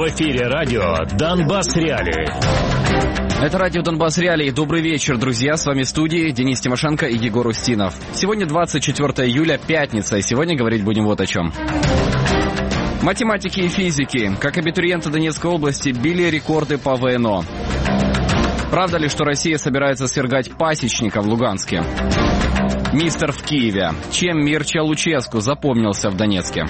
В эфире радио «Донбасс Реалии». Это радио «Донбасс Реалии». Добрый вечер, друзья. С вами в студии Денис Тимошенко и Егор Устинов. Сегодня 24 июля, пятница, и сегодня говорить будем вот о чем. Математики и физики. Как абитуриенты Донецкой области били рекорды по ВНО. Правда ли, что Россия собирается свергать пасечника в Луганске? Мистер в Киеве. Чем Мирча Луческу запомнился в Донецке?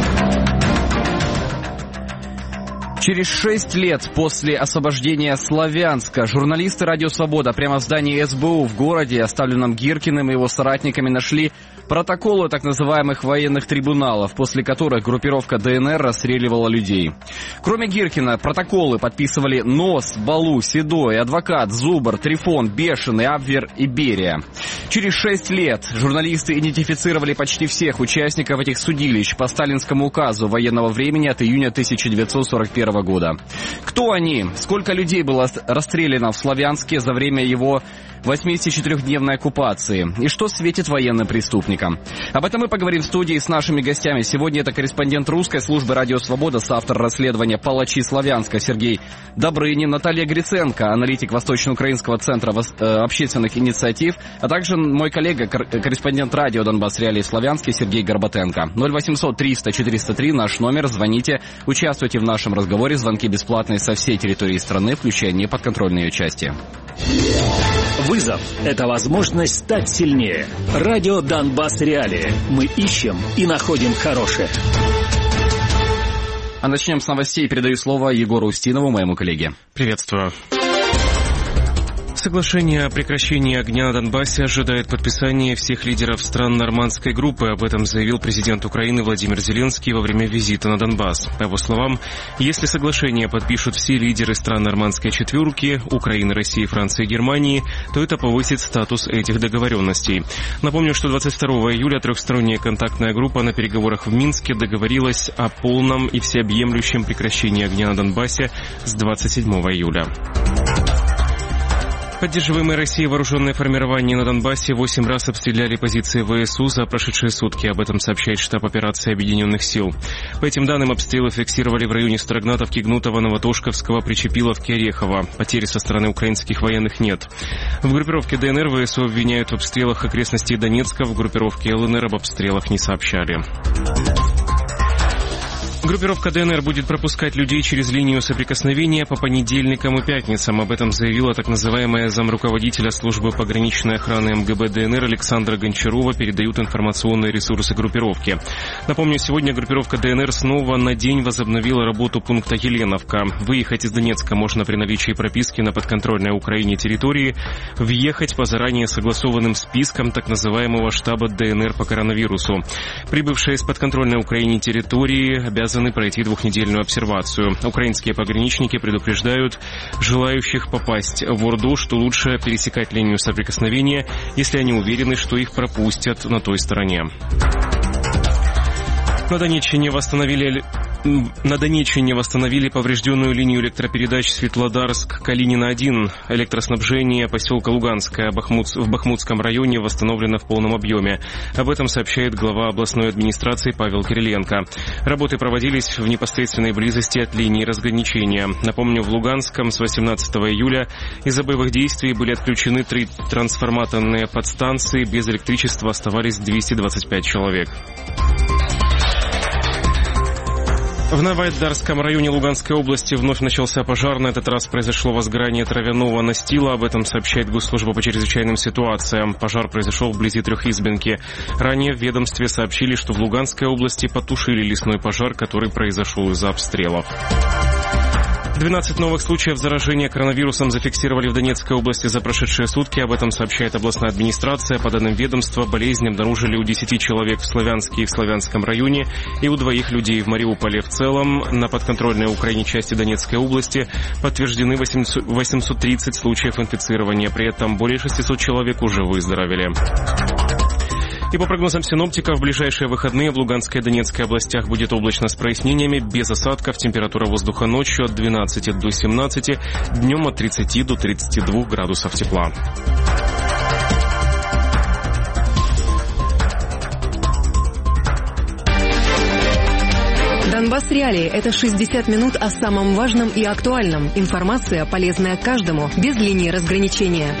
Через 6 лет после освобождения Славянска журналисты «Радио Свобода» прямо в здании СБУ в городе, оставленном Гиркиным и его соратниками, нашли протоколы так называемых военных трибуналов, после которых группировка ДНР расстреливала людей. Кроме Гиркина, протоколы подписывали Нос, Балу, Седой, Адвокат, Зубр, Трифон, Бешеный, Абвер и Берия. Через 6 лет журналисты идентифицировали почти всех участников этих судилищ по сталинскому указу военного времени от июня 1941 года. Кто они? Сколько людей было расстреляно в Славянске за время его 84-дневной оккупации? И что светит военным преступникам? Об этом мы поговорим в студии с нашими гостями. Сегодня это корреспондент русской службы «Радио Свобода», соавтор расследования «Палачи Славянска» Сергей Добрынин, Наталья Гриценко, аналитик Восточно-Украинского центра общественных инициатив, а также мой коллега, корреспондент радио «Донбасс Реалии» Славянске Сергей Горбатенко. 0800 300 403 наш номер. Звоните, участвуйте в нашем разговоре. Звонки бесплатные со всей территории страны, включая неподконтрольные ее части. Вызов – это возможность стать сильнее. Радио «Донбасс Реалии». Мы ищем и находим хорошее. А начнем с новостей. Передаю слово Егору Устинову, моему коллеге. Приветствую. Соглашение о прекращении огня на Донбассе ожидает подписания всех лидеров стран нормандской группы. Об этом заявил президент Украины Владимир Зеленский во время визита на Донбасс. По его словам, если соглашение подпишут все лидеры стран нормандской четверки – Украины, России, Франции и Германии, то это повысит статус этих договоренностей. Напомню, что 22 июля трехсторонняя контактная группа на переговорах в Минске договорилась о полном и всеобъемлющем прекращении огня на Донбассе с 27 июля. Поддерживаемые Россией вооруженные формирования на Донбассе 8 раз обстреляли позиции ВСУ за прошедшие сутки. Об этом сообщает штаб операции Объединенных сил. По этим данным, обстрелы фиксировали в районе Строгнатовки, Гнутова, Новотошковского, Причепиловки, Орехова. Потерь со стороны украинских военных нет. В группировке ДНР ВСУ обвиняют в обстрелах окрестностей Донецка, в группировке ЛНР об обстрелах не сообщали. Группировка ДНР будет пропускать людей через линию соприкосновения по понедельникам и пятницам. Об этом заявила так называемая замруководителя службы пограничной охраны МГБ ДНР Александра Гончарова, передают информационные ресурсы группировки. Напомню, сегодня группировка ДНР снова на день возобновила работу пункта Еленовка. Выехать из Донецка можно при наличии прописки на подконтрольной Украине территории, въехать по заранее согласованным спискам так называемого штаба ДНР по коронавирусу. Прибывшие из подконтрольной Украине территории обязаны пройти двухнедельную обсервацию. Украинские пограничники предупреждают желающих попасть в Орду, что лучше пересекать линию соприкосновения, если они уверены, что их пропустят на той стороне. На Донеччине восстановили поврежденную линию электропередач Светлодарск-Калинина-1. Электроснабжение поселка Луганское в Бахмутском районе восстановлено в полном объеме. Об этом сообщает глава областной администрации Павел Кириленко. Работы проводились в непосредственной близости от линии разграничения. Напомню, в Луганском с 18 июля из-за боевых действий были отключены 3 трансформаторные подстанции. Без электричества оставались 225 человек. В Новоайдарском районе Луганской области вновь начался пожар. На этот раз произошло возгорание травяного настила. Об этом сообщает Госслужба по чрезвычайным ситуациям. Пожар произошел вблизи Трехизбенки. Ранее в ведомстве сообщили, что в Луганской области потушили лесной пожар, который произошел из-за обстрелов. 12 новых случаев заражения коронавирусом зафиксировали в Донецкой области за прошедшие сутки. Об этом сообщает областная администрация. По данным ведомства, болезнь обнаружили у 10 человек в Славянске и в Славянском районе и у 2 людей в Мариуполе. В целом, на подконтрольной Украине части Донецкой области подтверждены 830 случаев инфицирования. При этом более 600 человек уже выздоровели. И по прогнозам синоптиков, в ближайшие выходные в Луганской и Донецкой областях будет облачно с прояснениями, без осадков, температура воздуха ночью от 12 до 17, днем от 30 до 32 градусов тепла. Донбасс Реалии – это 60 минут о самом важном и актуальном. Информация, полезная каждому, без линии разграничения.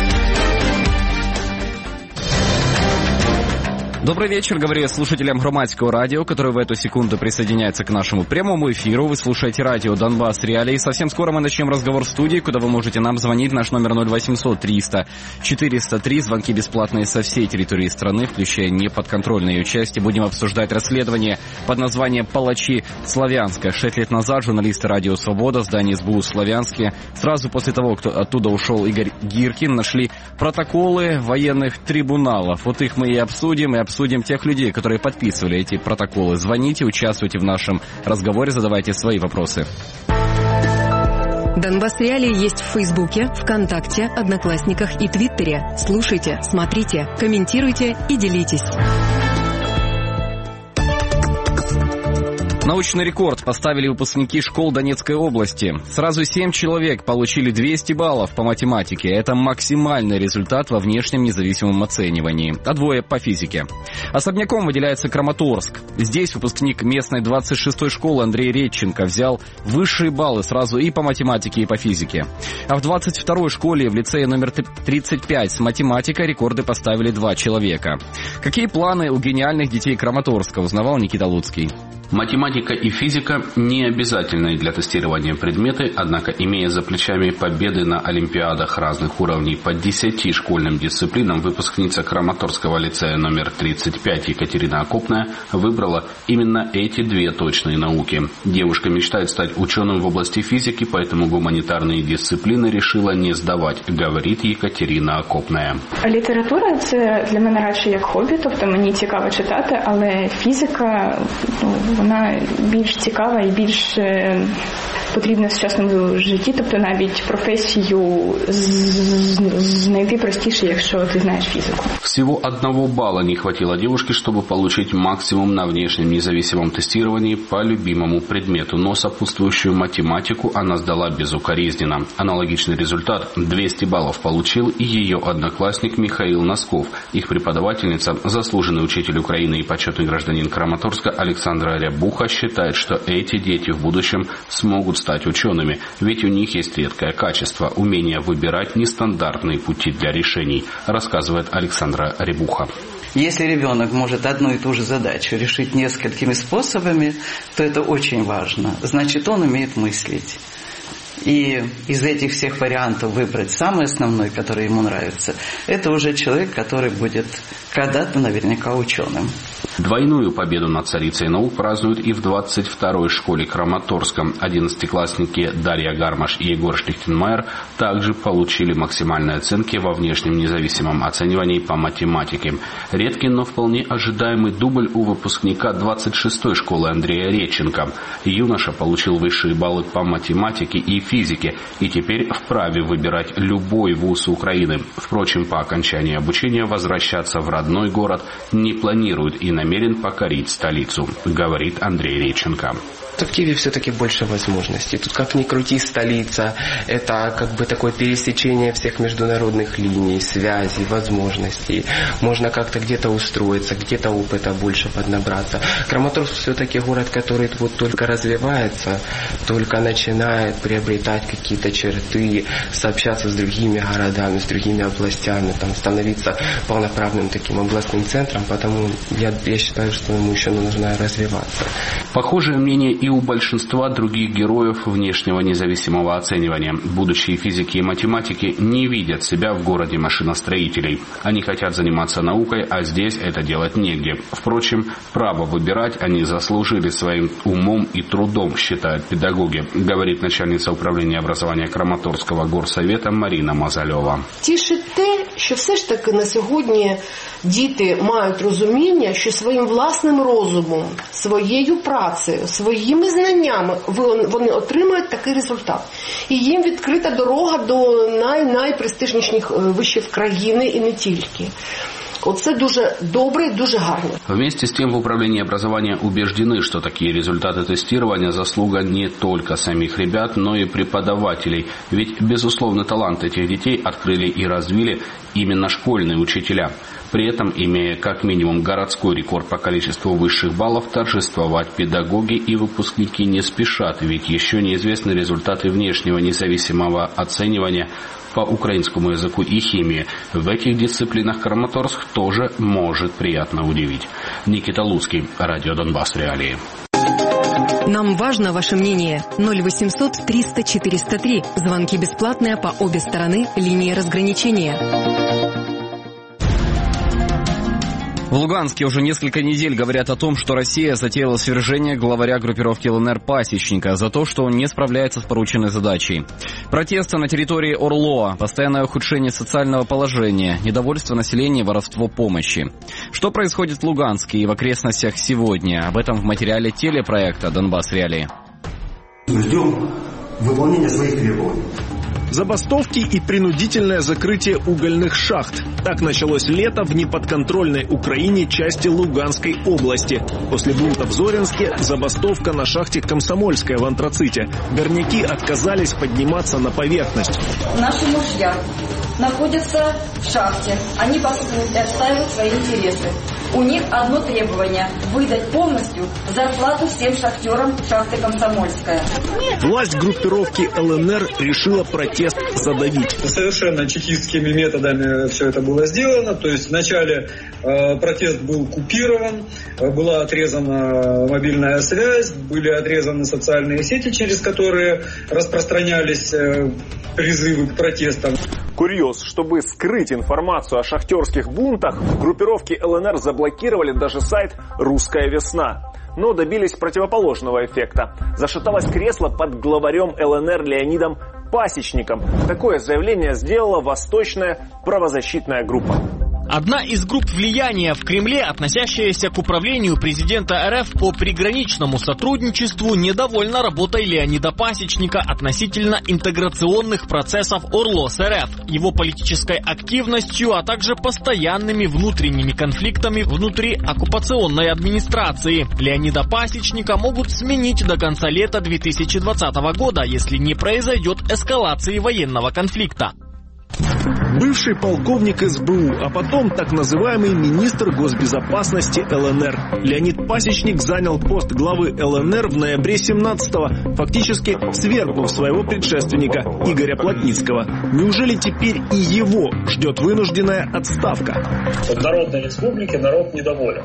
Добрый вечер, говорю я слушателям Громадского радио, которые в эту секунду присоединяются к нашему прямому эфиру. Вы слушаете радио Донбасс Реалии. И совсем скоро мы начнем разговор в студии, куда вы можете нам звонить. Наш номер 0800 300 403. Звонки бесплатные со всей территории страны, включая неподконтрольные ее части. Будем обсуждать расследование под названием «Палачи Славянска». 6 лет назад журналисты радио «Свобода», здание СБУ «Славянске», сразу после того, как оттуда ушел Игорь Гиркин, нашли протоколы военных трибуналов. Вот их мы и обсудим, обсудим тех людей, которые подписывали эти протоколы. Звоните, участвуйте в нашем разговоре, задавайте свои вопросы. Донбасс Реалии есть в Фейсбуке, ВКонтакте, Одноклассниках и Твиттере. Слушайте, смотрите, комментируйте и делитесь. Научный рекорд поставили выпускники школ Донецкой области. Сразу 7 человек получили 200 баллов по математике. Это максимальный результат во внешнем независимом оценивании. А 2 по физике. Особняком выделяется Краматорск. Здесь выпускник местной 26-й школы Андрей Редченко взял высшие баллы сразу и по математике, и по физике. А в 22-й школе в лицее номер 35 с математикой рекорды поставили 2 человека. Какие планы у гениальных детей Краматорска, узнавал Никита Луцкий. Математика и физика не обязательны для тестирования предметы, однако, имея за плечами победы на олимпиадах разных уровней по 10 школьным дисциплинам, выпускница Краматорского лицея номер 35 Екатерина Окопная выбрала именно эти 2 точные науки. Девушка мечтает стать ученым в области физики, поэтому гуманитарные дисциплины решила не сдавать, говорит Екатерина Окопная. Література – це для мене радше як хобі, тобто мені цікаво читати, але фізика, вона більш цікава і більш потрібна в сучасному житті, тобто навіть професію знайти простіше, якщо ти знаєш фізику. Всего 1 балла не хватило девушке, чтобы получить максимум на внешнем независимом тестировании по любимому предмету, но сопутствующую математику она сдала безукоризненно. Аналогичный результат – 200 баллов получил и ее одноклассник Михаил Носков. Их преподавательница, заслуженный учитель Украины и почетный гражданин Краматорска Александра Рябуха, считает, что эти дети в будущем смогут стать учеными, ведь у них есть редкое качество – умение выбирать нестандартные пути для решений, рассказывает Александра Рябуха. Если ребенок может одну и ту же задачу решить несколькими способами, то это очень важно. Значит, он умеет мыслить. И из этих всех вариантов выбрать самый основной, который ему нравится, это уже человек, который будет когда-то наверняка ученым. Двойную победу над царицей наук празднуют и в 22-й школе Краматорска. 11-классники Дарья Гармаш и Егор Штихтенмайер также получили максимальные оценки во внешнем независимом оценивании по математике. Редкий, но вполне ожидаемый дубль у выпускника 26-й школы Андрея Редченко. Юноша получил высшие баллы по математике и физике и теперь вправе выбирать любой вуз Украины. Впрочем, по окончании обучения возвращаться в родной город не планирует и намерен покорить столицу, говорит Андрей Редченко. В Киеве все-таки больше возможностей. Тут как ни крути, столица. Это как бы такое пересечение всех международных линий, связей, возможностей. Можно как-то где-то устроиться, где-то опыта больше поднабраться. Краматорск все-таки город, который вот только развивается, только начинает приобретать какие-то черты, сообщаться с другими городами, с другими областями, там, становиться полноправным таким областным центром. Потому я считаю, что ему еще нужно развиваться. Похожее мнение и у большинства других героев внешнего независимого оценивания. Будущие физики и математики не видят себя в городе машиностроителей. Они хотят заниматься наукой, а здесь это делать негде. Впрочем, право выбирать они заслужили своим умом и трудом, считают педагоги, говорит начальница управления образования Краматорского горсовета Марина Мазальова. Тішить те, що все ж таки на сьогодні діти мають розуміння, що своїм власним розумом, своєю працею, своїми знаннями вони отримають такий результат. І їм відкрита дорога до найпрестижніших вишів країни і не тільки. Оце дуже добре і дуже гарно. Вместе с тем в управлении образования убеждены, что такие результаты тестирования заслуга не только самих ребят, но и преподавателей. Ведь, безусловно, талант этих детей открыли и развили именно школьные учителя. При этом, имея как минимум городской рекорд по количеству высших баллов, торжествовать педагоги и выпускники не спешат, ведь еще неизвестны результаты внешнего независимого оценивания по украинскому языку и химии. В этих дисциплинах Краматорск тоже может приятно удивить. Никита Луцкий, Радио Донбасс Реалии. Нам важно ваше мнение. 0800 300 403. Звонки бесплатные по обе стороны линии разграничения. В Луганске уже несколько недель говорят о том, что Россия затеяла свержение главаря группировки ЛНР Пасечника за то, что он не справляется с порученной задачей. Протесты на территории ОРЛО, постоянное ухудшение социального положения, недовольство населения, воровство помощи. Что происходит в Луганске и в окрестностях сегодня? Об этом в материале телепроекта «Донбасс Реалии». Ждем выполнения своих требований. Забастовки и принудительное закрытие угольных шахт. Так началось лето в неподконтрольной Украине части Луганской области. После бунта в Зоринске забастовка на шахте Комсомольская в антраците. Горняки отказались подниматься на поверхность. Наши мужья находятся в шахте. Они, по сути, отстаивают свои интересы. У них одно требование – выдать полностью зарплату всем шахтерам шахты Комсомольская. Власть группировки ЛНР решила протест задавить. Совершенно чекистскими методами все это было сделано. То есть вначале протест был купирован, была отрезана мобильная связь, были отрезаны социальные сети, через которые распространялись призывы к протестам. Курьез. Чтобы скрыть информацию о шахтерских бунтах, группировки ЛНР заблокировали даже сайт «Русская весна». Но добились противоположного эффекта. Зашаталось кресло под главарем ЛНР Леонидом Пасечником. Такое заявление сделала Восточная правозащитная группа. Одна из групп влияния в Кремле, относящаяся к управлению президента РФ по приграничному сотрудничеству, недовольна работой Леонида Пасечника относительно интеграционных процессов ОРЛО с РФ, его политической активностью, а также постоянными внутренними конфликтами внутри оккупационной администрации. Леонида Пасечника могут сменить до конца лета 2020 года, если не произойдет эскалации военного конфликта. Бывший полковник СБУ, а потом так называемый министр госбезопасности ЛНР. Леонид Пасечник занял пост главы ЛНР в ноябре 17-го, фактически свергнув своего предшественника Игоря Плотницкого. Неужели теперь и его ждет вынужденная отставка? В Народной Республике народ недоволен.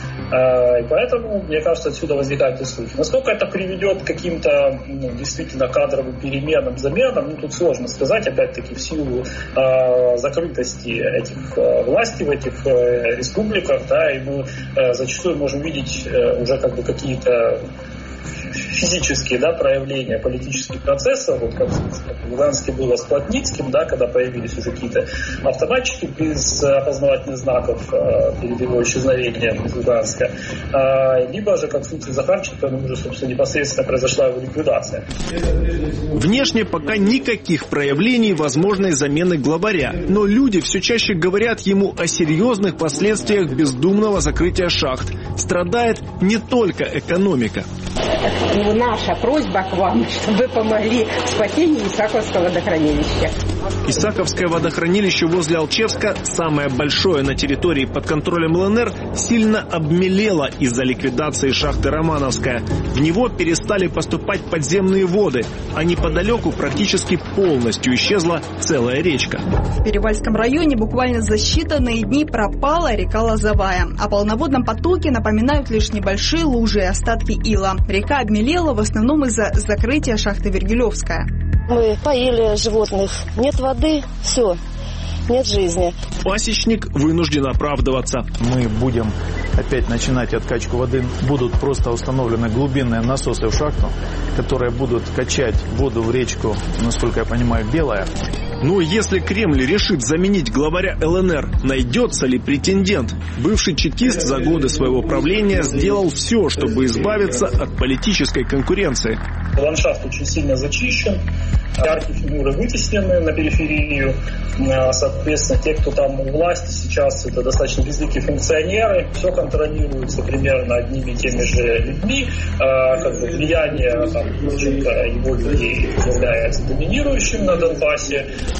И поэтому, мне кажется, отсюда возникают и слухи. Насколько это приведет к каким-то действительно кадровым переменам, заменам, тут сложно сказать, опять-таки, в силу закрытости этих властей в этих республиках, да, и мы зачастую можем видеть уже как бы какие-то физические, да, проявления политических процессов, вот как в Луганске было с Плотницким, да, когда появились уже какие-то автоматчики без опознавательных знаков перед его исчезновением из Луганска, либо же, как в случае Захарченко, уже, собственно, непосредственно произошла его ликвидация. Внешне пока никаких проявлений возможной замены главаря, но люди все чаще говорят ему о серьезных последствиях бездумного закрытия шахт. Страдает не только экономика. Наша просьба к вам, чтобы вы помогли в спасении Исаковского водохранилища. Исаковское водохранилище возле Алчевска, самое большое на территории под контролем ЛНР, сильно обмелело из-за ликвидации шахты Романовская. В него перестали поступать подземные воды, а неподалеку практически полностью исчезла целая речка. В Перевальском районе буквально за считанные дни пропала река Лозовая. О полноводном потоке напоминают лишь небольшие лужи и остатки ила. Река обмелела в основном из-за закрытия шахты Вергилевская. Мы поили животных. Нет воды, все, нет жизни. Пасечник вынужден оправдываться. Мы будем опять начинать откачку воды. Будут просто установлены глубинные насосы в шахту, которые будут качать воду в речку, насколько я понимаю, Белая. Но если Кремль решит заменить главаря ЛНР, найдется ли претендент? Бывший чекист за годы своего правления сделал все, чтобы избавиться от политической конкуренции. Ландшафт очень сильно зачищен, яркие фигуры вытеснены на периферию. Соответственно, те, кто там у власти сейчас, это достаточно безликие функционеры. Все контролируется примерно одними и теми же людьми. Как бы влияние его людей является доминирующим на Донбассе.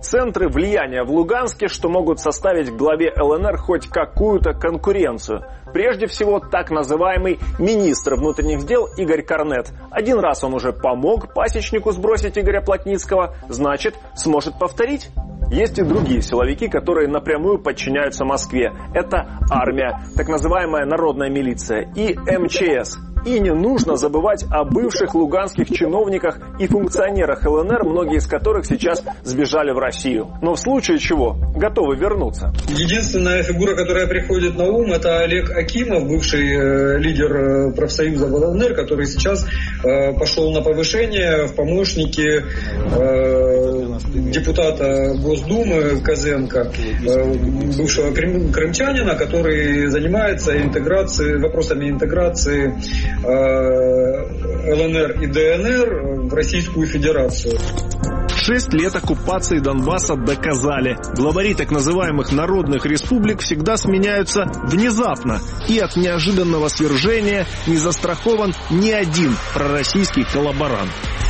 центры влияния в Луганске, что могут составить главе ЛНР хоть какую-то конкуренцию. Прежде всего, так называемый министр внутренних дел Игорь Корнет. Один раз он уже помог пасечнику сбросить Игоря Плотницкого, значит, сможет повторить. Есть и другие силовики, которые напрямую подчиняются Москве. Это армия, так называемая народная милиция и МЧС. И не нужно забывать о бывших луганских чиновниках и функционерах ЛНР, многие из которых сейчас сбежали в Россию. Но в случае чего готовы вернуться. Единственная фигура, которая приходит на ум, это Олег Акимов, бывший лидер профсоюза в ЛНР, который сейчас пошел на повышение в помощники депутата Госдумы Козенко, бывшего крымчанина, который занимается вопросами интеграции ЛНР и ДНР в Российскую Федерацию. 6 лет оккупации Донбасса доказали. Главари так называемых народных республик всегда сменяются внезапно. И от неожиданного свержения не застрахован ни один пророссийский коллаборант.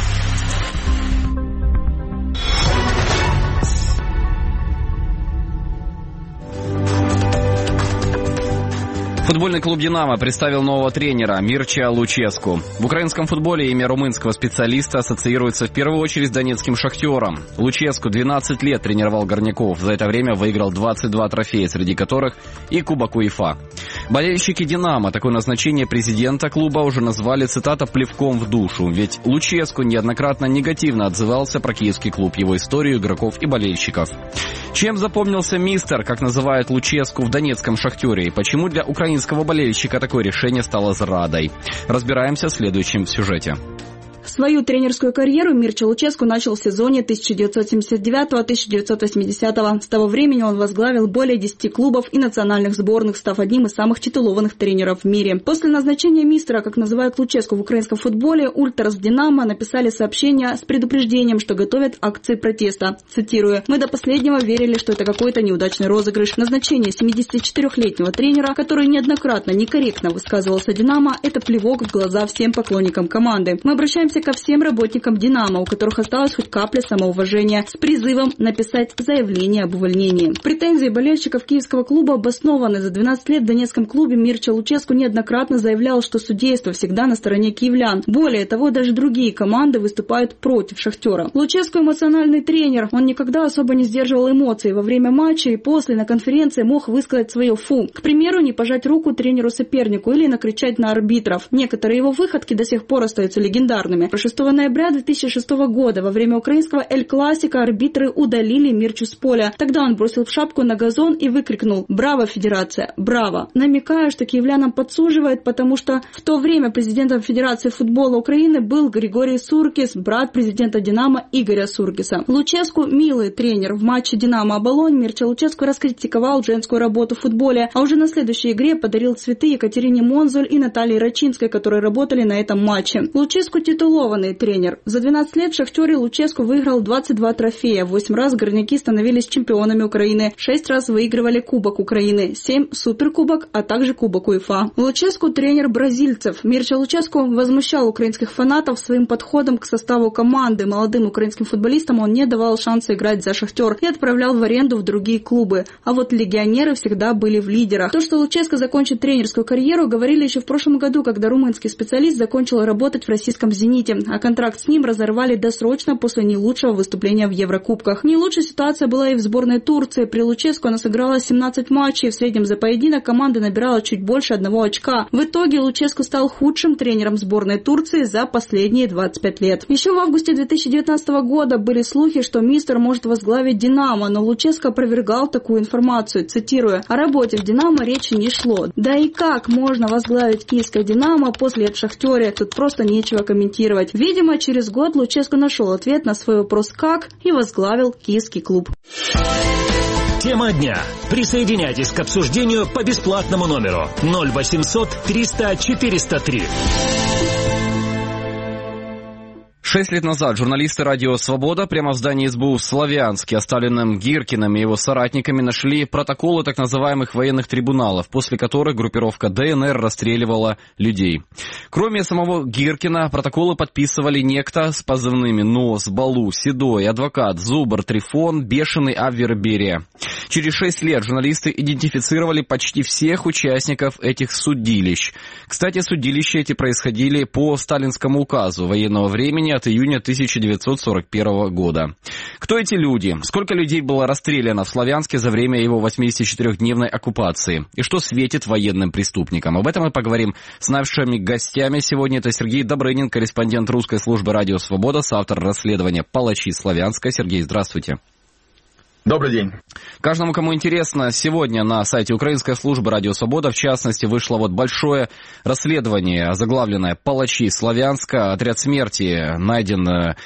Футбольный клуб «Динамо» представил нового тренера Мирча Луческу. В украинском футболе имя румынского специалиста ассоциируется в первую очередь с донецким «Шахтером». Луческу 12 лет тренировал горняков. За это время выиграл 22 трофея, среди которых и Кубок УЕФА. Болельщики «Динамо» такое назначение президента клуба уже назвали, цитата, «плевком в душу». Ведь Луческу неоднократно негативно отзывался про киевский клуб, его историю, игроков и болельщиков. Чем запомнился мистер, как называют Луческу в донецком «Шахтере», и почему для украинского болельщика такое решение стало зрадой? Разбираемся в следующем сюжете. Свою тренерскую карьеру Мирча Луческу начал в сезоне 1979-1980. С того времени он возглавил более 10 клубов и национальных сборных, став одним из самых титулованных тренеров в мире. После назначения мистера, как называют Луческу в украинском футболе, ультрас «Динамо» написали сообщение с предупреждением, что готовят акции протеста. Цитирую: «Мы до последнего верили, что это какой-то неудачный розыгрыш. Назначение 74-летнего тренера, который неоднократно некорректно высказывался «Динамо», это плевок в глаза всем поклонникам команды. Мы обращаемся ко всем работникам «Динамо», у которых осталась хоть капля самоуважения, с призывом написать заявление об увольнении». Претензии болельщиков киевского клуба обоснованы. За 12 лет в донецком клубе Мирча Луческу неоднократно заявлял, что судейство всегда на стороне киевлян. Более того, даже другие команды выступают против «Шахтера». Луческу эмоциональный тренер. Он никогда особо не сдерживал эмоций. Во время матча и после на конференции мог высказать свое «фу». К примеру, не пожать руку тренеру-сопернику или накричать на арбитров. Некоторые его выходки до сих пор остаются легендарными. 6 ноября 2006 года во время украинского Эль-Классика арбитры удалили Мирчу с поля. Тогда он бросил в шапку на газон и выкрикнул: «Браво, Федерация! Браво!», намекая, что киевлянам подсуживает, потому что в то время президентом Федерации футбола Украины был Григорий Суркис, брат президента «Динамо» Игоря Суркиса. Луческу – милый тренер. В матче «Динамо-Оболонь» Мирча Луческу раскритиковал женскую работу в футболе, а уже на следующей игре подарил цветы Екатерине Монзуль и Наталье Рачинской, которые работали на этом матче. Луческу титулованный тренер. За 12 лет в «Шахтере» Луческу выиграл 22 трофея. 8 раз горняки становились чемпионами Украины. 6 раз выигрывали Кубок Украины. 7 суперкубок, а также Кубок УЕФА. Луческу тренер бразильцев. Мирча Луческу возмущал украинских фанатов своим подходом к составу команды. Молодым украинским футболистам он не давал шанса играть за «Шахтер» и отправлял в аренду в другие клубы. А вот легионеры всегда были в лидерах. То, что Луческу закончит тренерскую карьеру, говорили еще в прошлом году, когда румынский специалист закончил работать в российском «Зените», а контракт с ним разорвали досрочно после не лучшего выступления в Еврокубках. Не лучшая ситуация была и в сборной Турции. При Луческу она сыграла 17 матчей. В среднем за поединок команда набирала чуть больше 1 очка. В итоге Луческу стал худшим тренером сборной Турции за последние 25 лет. Еще в августе 2019 года были слухи, что мистер может возглавить «Динамо», но Луческу опровергал такую информацию. Цитирую: «О работе в «Динамо» речи не шло. Да и как можно возглавить киевское «Динамо» после «Шахтера»? Тут просто нечего комментировать». Видимо, через год Луческу нашел ответ на свой вопрос «как» и возглавил киевский клуб. Тема дня. Присоединяйтесь к обсуждению по бесплатному номеру 0800 300 403. 6 лет назад журналисты «Радио Свобода» прямо в здании СБУ в Славянске, оставленном Гиркиным и его соратниками, нашли протоколы так называемых военных трибуналов, после которых группировка ДНР расстреливала людей. Кроме самого Гиркина, протоколы подписывали некто с позывными «Нос», «Балу», «Седой», «Адвокат», «Зубр», «Трифон», «Бешеный», «Абвер», «Берия». Через 6 лет журналисты идентифицировали почти всех участников этих судилищ. Кстати, судилища эти происходили по сталинскому указу военного времени от июня 1941 года. Кто эти люди? Сколько людей было расстреляно в Славянске за время его 84-дневной оккупации? И что светит военным преступникам? Об этом мы поговорим с нашими гостями сегодня. Это Сергей Добрынин, корреспондент русской службы «Радио Свобода», соавтор расследования «Палачи Славянска». Сергей, здравствуйте. Добрый день. Каждому, кому интересно, сегодня на сайте украинской службы «Радио Свобода», в частности, вышло большое расследование, озаглавленное «Палачи Славянска». Отряд смерти найден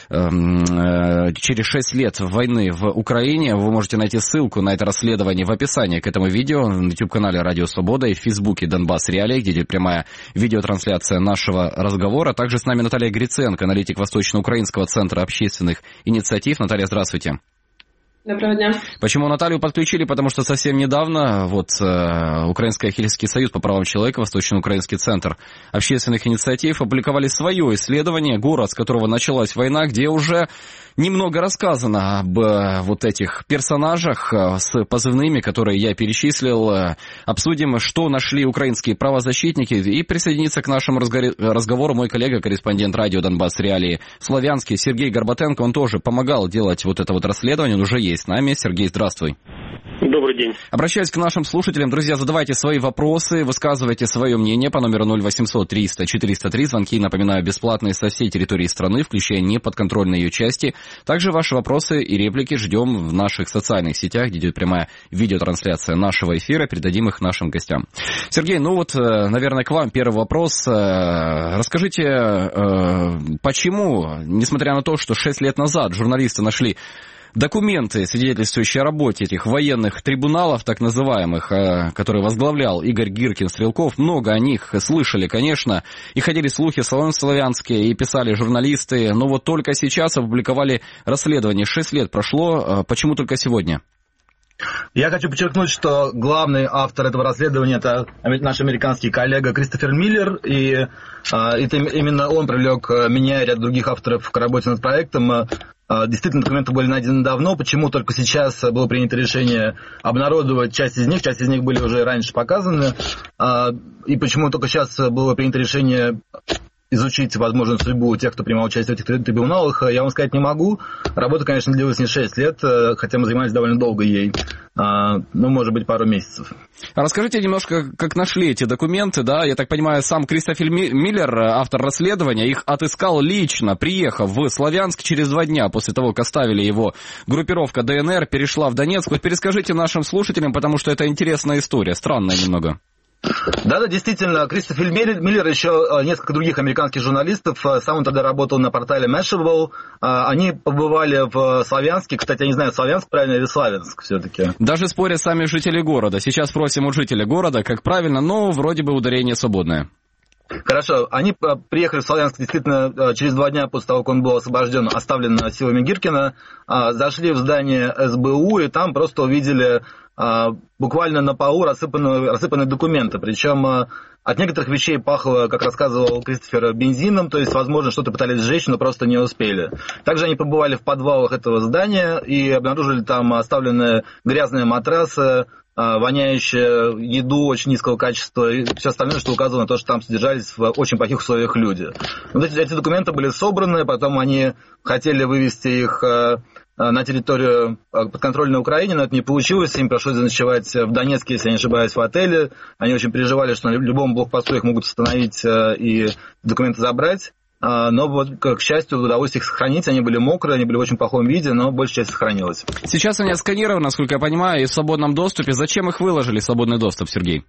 через 6 лет войны в Украине. Вы можете найти ссылку на это расследование в описании к этому видео на YouTube-канале «Радио Свобода» и в Фейсбуке «Донбасс Реалии», где идет прямая видеотрансляция нашего разговора. Также с нами Наталья Гриценко, аналитик Восточно-Украинского центра общественных инициатив. Наталья, здравствуйте. Доброго дня. Почему Наталью подключили? Потому что совсем недавно Украинский Ахиллесский союз по правам человека, Восточно-Украинский центр общественных инициатив опубликовали свое исследование, город, с которого началась война, где уже немного рассказано об этих персонажах с позывными, которые я перечислил. Обсудим, что нашли украинские правозащитники, и присоединится к нашему разговору мой коллега, корреспондент радио «Донбасс Реалии» Славянский Сергей Горбатенко. Он тоже помогал делать это расследование, он уже есть с нами. Сергей, здравствуй. Добрый день. Обращаюсь к нашим слушателям. Друзья, задавайте свои вопросы, высказывайте свое мнение по номеру 0800 300 403. Звонки, напоминаю, бесплатные со всей территории страны, включая неподконтрольные ее части. Также ваши вопросы и реплики ждем в наших социальных сетях, где идет прямая видеотрансляция нашего эфира. Передадим их нашим гостям. Сергей, наверное, к вам первый вопрос. Расскажите, почему, несмотря на то, что 6 лет назад журналисты нашли документы, свидетельствующие о работе этих военных трибуналов, так называемых, которые возглавлял Игорь Гиркин-Стрелков, много о них слышали, конечно, и ходили слухи в Славянске, и писали журналисты, но только сейчас опубликовали расследование. 6 лет прошло, почему только сегодня? Я хочу подчеркнуть, что главный автор этого расследования — это наш американский коллега Кристофер Миллер, и это именно он привлек меня и ряд других авторов к работе над проектом. Действительно, документы были найдены давно. Почему только сейчас было принято решение обнародовать часть из них были уже раньше показаны, и почему только сейчас было принято решение изучить возможную судьбу тех, кто принимал участие в этих трибуналах, я вам сказать не могу. Работа, конечно, длилась не 6 лет, хотя мы занимались довольно долго ей, может быть, пару месяцев. Расскажите немножко, как нашли эти документы, да? Я так понимаю, сам Кристофер Миллер, автор расследования, их отыскал лично, приехав в Славянск через 2 дня после того, как оставили его группировка ДНР, перешла в Донецк. Перескажите нашим слушателям, потому что это интересная история, странная немного. Да, действительно, Кристофер Миллер, еще несколько других американских журналистов, сам он тогда работал на портале Mashable, они побывали в Славянске, кстати, я не знаю, Славянск правильно или Славянск все-таки. Даже спорят сами жители города. Сейчас спросим у жителя города, как правильно, но вроде бы ударение свободное. Хорошо, они приехали в Славянск действительно через 2 дня после того, как он был освобожден, оставлен силами Гиркина, зашли в здание СБУ и там просто увидели буквально на полу рассыпаны документы, причем от некоторых вещей пахло, как рассказывал Кристофер, бензином, то есть, возможно, что-то пытались сжечь, но просто не успели. Также они побывали в подвалах этого здания и обнаружили там оставленные грязные матрасы, воняющую еду очень низкого качества и все остальное, что указывало на то, что там содержались в очень плохих условиях люди. Эти документы были собраны, потом они хотели вывести их на территорию подконтрольной Украине, но это не получилось, им пришлось заночевать в Донецке, если я не ошибаюсь, в отеле. Они очень переживали, что на любом блокпосту их могут остановить и документы забрать. Но, к счастью, удалось их сохранить. Они были мокрые, они были в очень плохом виде, но большая часть сохранилась. Сейчас они отсканированы, насколько я понимаю, и в свободном доступе. Зачем их выложили в свободный доступ, Сергей?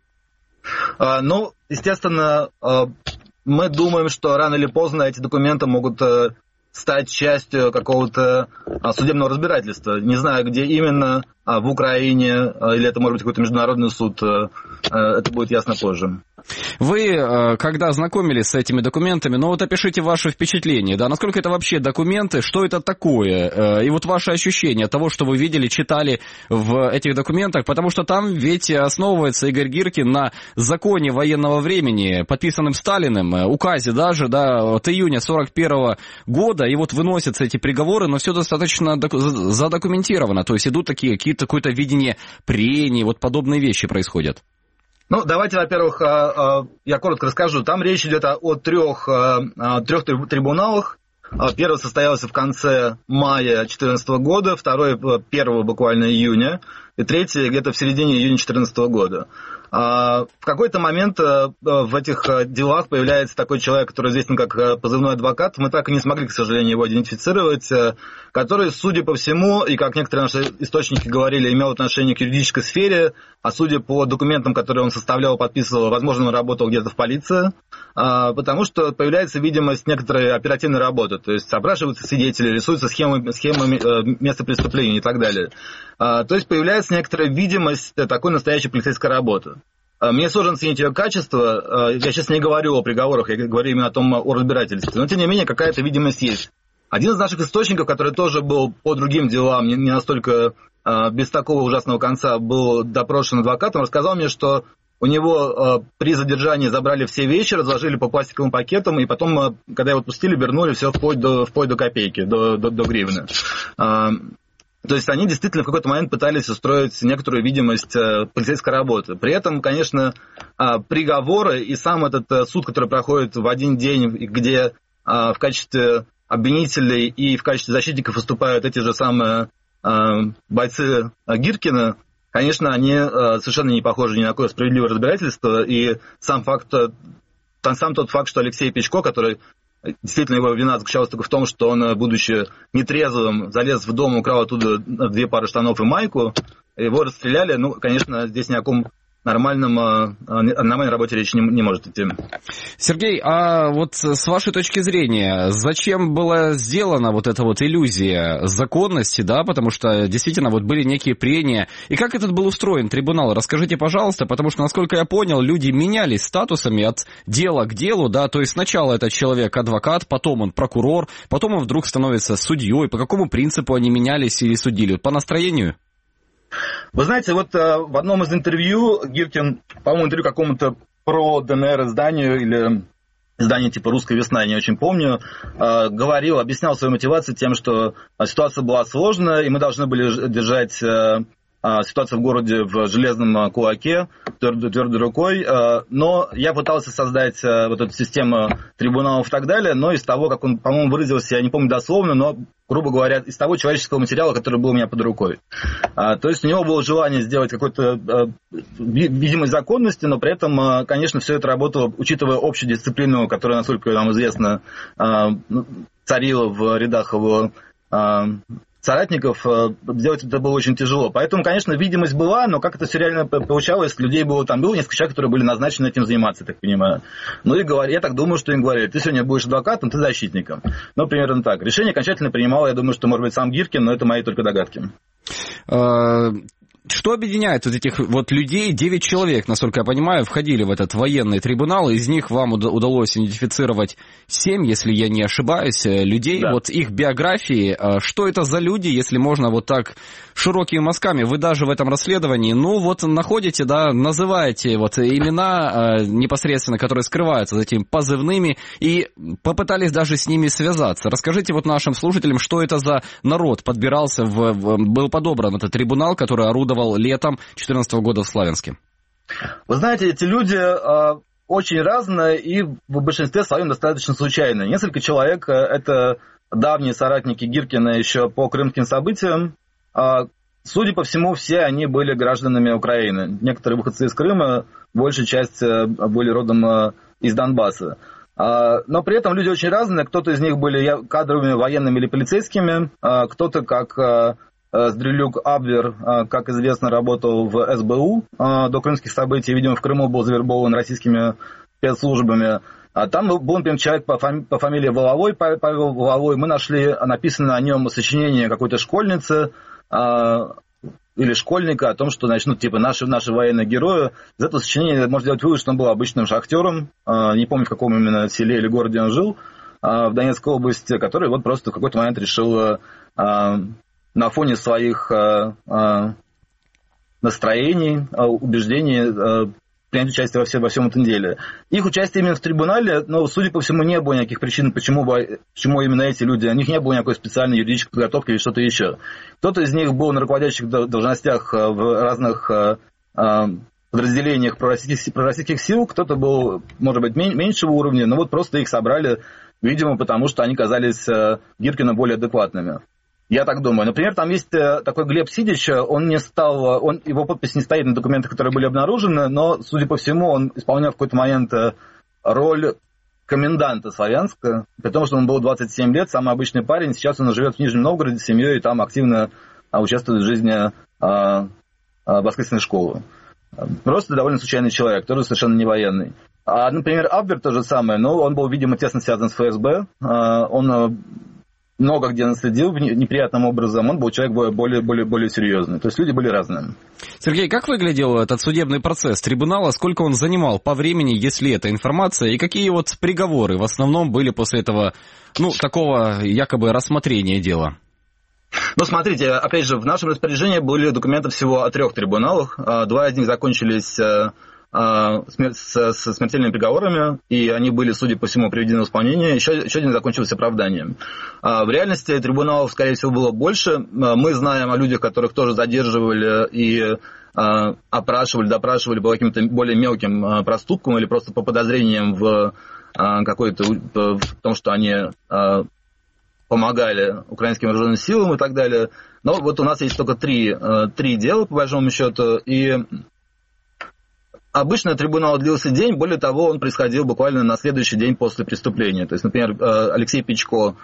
Естественно, мы думаем, что рано или поздно эти документы могут стать частью какого-то судебного разбирательства. Не знаю, где именно, в Украине, или это может быть какой-то международный суд, это будет ясно позже. Вы, когда знакомились с этими документами, ну вот опишите ваши впечатления, да, насколько это вообще документы, что это такое, и вот ваши ощущения того, что вы видели, читали в этих документах, потому что там ведь основывается Игорь Гиркин на законе военного времени, подписанном Сталиным, указе даже, да, от июня 1941 года, и вот выносятся эти приговоры, но все достаточно задокументировано, то есть идут такие какое-то видение прений, вот подобные вещи происходят. Ну, давайте, во-первых, я коротко расскажу. Там речь идет о трех трибуналах. Первый состоялся в конце мая 2014 года, второй 1 буквально июня, и третий где-то в середине июня 2014 года. В какой-то момент в этих делах появляется такой человек, который известен как позывной адвокат. Мы так и не смогли, к сожалению, его идентифицировать, который, судя по всему, и как некоторые наши источники говорили, имел отношение к юридической сфере, а судя по документам, которые он составлял, подписывал, возможно, он работал где-то в полиции, потому что появляется видимость некоторой оперативной работы, то есть опрашиваются свидетели, рисуются схемы места преступления и так далее. То есть появляется некоторая видимость такой настоящей полицейской работы. Мне сложно оценить ее качество, я сейчас не говорю о приговорах, я говорю именно о разбирательстве, но тем не менее какая-то видимость есть. Один из наших источников, который тоже был по другим делам, не настолько без такого ужасного конца, был допрошен адвокатом, рассказал мне, что у него при задержании забрали все вещи, разложили по пластиковым пакетам, и потом, когда его отпустили, вернули все вплоть до копейки, до гривны. То есть они действительно в какой-то момент пытались устроить некоторую видимость полицейской работы. При этом, конечно, приговоры и сам этот суд, который проходит в один день, где в качестве обвинителей и в качестве защитников выступают эти же самые бойцы Гиркина, конечно, они совершенно не похожи ни на какое справедливое разбирательство. И сам тот факт, что Алексей Печко, который... Действительно, его вина заключалась только в том, что он, будучи нетрезвым, залез в дом, украл оттуда 2 пары штанов и майку, его расстреляли. Ну, конечно, здесь ни о каком нормальной работе речи не может идти. Сергей, а вот с вашей точки зрения, зачем была сделана вот эта вот иллюзия законности, да, потому что действительно вот были некие прения, и как этот был устроен трибунал? Расскажите, пожалуйста, потому что, насколько я понял, люди менялись статусами от дела к делу, да, то есть сначала этот человек адвокат, потом он прокурор, потом он вдруг становится судьей. По какому принципу они менялись или судили? По настроению? Вы знаете, вот в одном из интервью Гиркин, по-моему, интервью какому-то про ДНР изданию или изданию типа «Русская весна», я не очень помню, объяснял свою мотивацию тем, что ситуация была сложная, и мы должны были держать ситуацию в городе в железном кулаке, твердой рукой, но я пытался создать вот эту систему трибуналов и так далее, но из того, как он, по-моему, выразился, я не помню дословно, но, грубо говоря, из того человеческого материала, который был у меня под рукой. То есть у него было желание сделать какую-то видимость законности, но при этом, конечно, все это работало, учитывая общую дисциплину, которая, насколько нам известно, царила в рядах его соратников, сделать это было очень тяжело. Поэтому, конечно, видимость была, но как это все реально получалось, людей было несколько человек, которые были назначены этим заниматься, я так понимаю. Ну и я так думаю, что им говорили, ты сегодня будешь адвокатом, ты защитником. Ну, примерно так. Решение окончательно принимал, я думаю, что, может быть, сам Гиркин, но это мои только догадки. Что объединяет вот этих вот людей? 9 человек, насколько я понимаю, входили в этот военный трибунал. Из них вам удалось идентифицировать 7, если я не ошибаюсь, людей. Да. Вот их биографии. Что это за люди, если можно вот так широкими мазками? Вы даже в этом расследовании, находите, да, называете вот имена непосредственно, которые скрываются за этими позывными, и попытались даже с ними связаться. Расскажите вот нашим слушателям, что это за народ подбирался, был подобран этот трибунал, который орудовал летом 2014 года в Славянске. Вы знаете, эти люди очень разные и в большинстве своем достаточно случайные. Несколько человек – это давние соратники Гиркина еще по крымским событиям. Судя по всему, все они были гражданами Украины. Некоторые выходцы из Крыма, большая часть были родом из Донбасса. Но при этом люди очень разные. Кто-то из них были кадровыми военными или полицейскими, кто-то как Сдрелюк Абвер, как известно, работал в СБУ до крымских событий, видимо, в Крыму был завербован российскими спецслужбами. Там был, например, человек по фамилии Воловой, Павел Воловой. Мы нашли написанное о нем сочинение какой-то школьницы. или школьника о том, что, значит, наши военные герои. Из этого сочинения можно сделать вывод, что он был обычным шахтером, не помню, в каком именно селе или городе он жил, в Донецкой области, который вот просто в какой-то момент решил на фоне своих настроений, убеждений принять участие во всем этом деле. Их участие именно в трибунале, судя по всему, не было никаких причин, почему именно эти люди, у них не было никакой специальной юридической подготовки или что-то еще. Кто-то из них был на руководящих должностях в разных подразделениях пророссийских сил, кто-то был, может быть, меньшего уровня, но вот просто их собрали, видимо, потому что они казались Гиркину более адекватными. Я так думаю. Например, там есть такой Глеб Сидич, его подпись не стоит на документах, которые были обнаружены, но, судя по всему, он исполнял в какой-то момент роль коменданта Славянска, при том, что ему было 27 лет, самый обычный парень, сейчас он живет в Нижнем Новгороде с семьей и там активно участвует в жизни воскресной школы. Просто довольно случайный человек, тоже совершенно не военный. А, например, Абвер то же самое, но он был, видимо, тесно связан с ФСБ, он много где наследил неприятным образом, он был человек более серьезный. То есть люди были разные. Сергей, как выглядел этот судебный процесс трибунала? Сколько он занимал по времени, если это информация? И какие вот приговоры в основном были после этого, такого якобы рассмотрения дела? Смотрите, опять же, в нашем распоряжении были документы всего о 3 трибуналах. 2 из них закончились с смертельными приговорами, и они были, судя по всему, приведены в исполнение. Еще один закончился оправданием. В реальности трибуналов, скорее всего, было больше. Мы знаем о людях, которых тоже задерживали и опрашивали, допрашивали по каким-то более мелким проступкам или просто по подозрениям в том, что они помогали украинским вооруженным силам и так далее. Но вот у нас есть только 3 дела, по большому счету, и обычно трибунал длился день, более того, он происходил буквально на следующий день после преступления. То есть, например, Алексей Пичко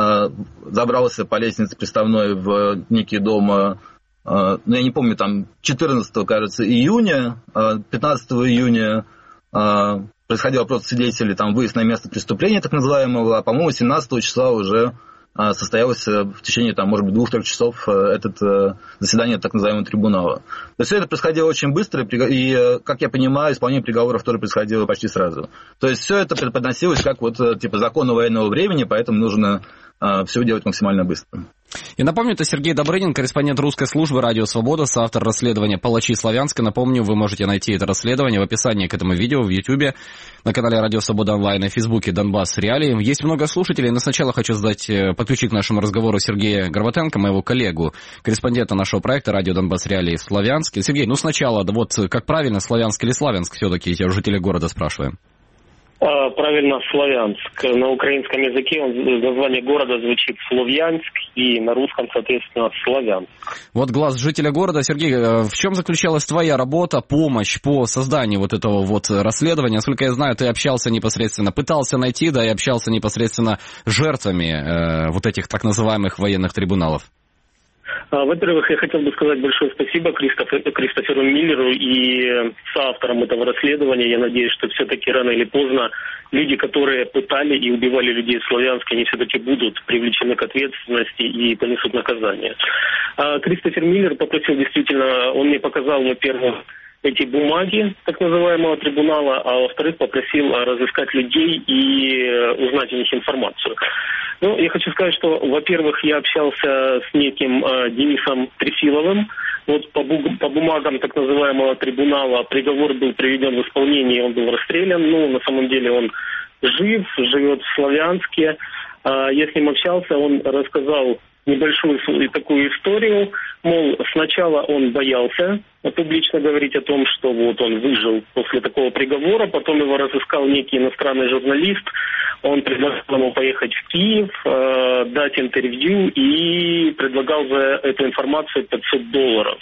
забрался по лестнице приставной в некий дом, я не помню, там 14, кажется, июня, 15 июня происходил опрос свидетелей, там выезд на место преступления, так называемого, а, по-моему, 17 числа уже состоялось в течение, может быть, 2-3 часов заседание так называемого трибунала. То есть все это происходило очень быстро, и, как я понимаю, исполнение приговоров тоже происходило почти сразу. То есть все это преподносилось как закон военного времени, поэтому нужно все делать максимально быстро. И напомню, это Сергей Добрынин, корреспондент русской службы «Радио Свобода», соавтор расследования «Палачи Славянска». Напомню, вы можете найти это расследование в описании к этому видео в Ютьюбе, на канале «Радио Свобода онлайн» и в Фейсбуке «Донбасс Реалии». Есть много слушателей, но сначала хочу подключить к нашему разговору Сергея Горбатенко, моего коллегу, корреспондента нашего проекта «Радио Донбасс Реалии» в Славянске. Сергей, сначала, как правильно, Славянск или Славянск все-таки, я у жителей города спрашиваю. Правильно, Славянск. На украинском языке название города звучит Словьянск, и на русском, соответственно, Славянск. Вот глаз жителя города. Сергей, в чем заключалась твоя работа, помощь по созданию этого расследования? Насколько я знаю, ты общался непосредственно, пытался найти, и общался непосредственно с жертвами этих так называемых военных трибуналов. Во-первых, я хотел бы сказать большое спасибо Кристоферу Миллеру и соавторам этого расследования. Я надеюсь, что все-таки рано или поздно люди, которые пытали и убивали людей в Славянске, они все-таки будут привлечены к ответственности и понесут наказание. Кристофер Миллер попросил действительно, он мне показал, во-первых, эти бумаги так называемого трибунала, а во-вторых, попросил разыскать людей и узнать у них информацию. Я хочу сказать, что, во-первых, я общался с неким Денисом Трефиловым. По бумагам так называемого трибунала приговор был приведен в исполнение, он был расстрелян. На самом деле он жив, живет в Славянске. Я с ним общался, он рассказал небольшую такую историю. Мол, сначала он боялся публично говорить о том, что он выжил после такого приговора, потом его разыскал некий иностранный журналист, он предлагал ему поехать в Киев, дать интервью и предлагал за эту информацию $500.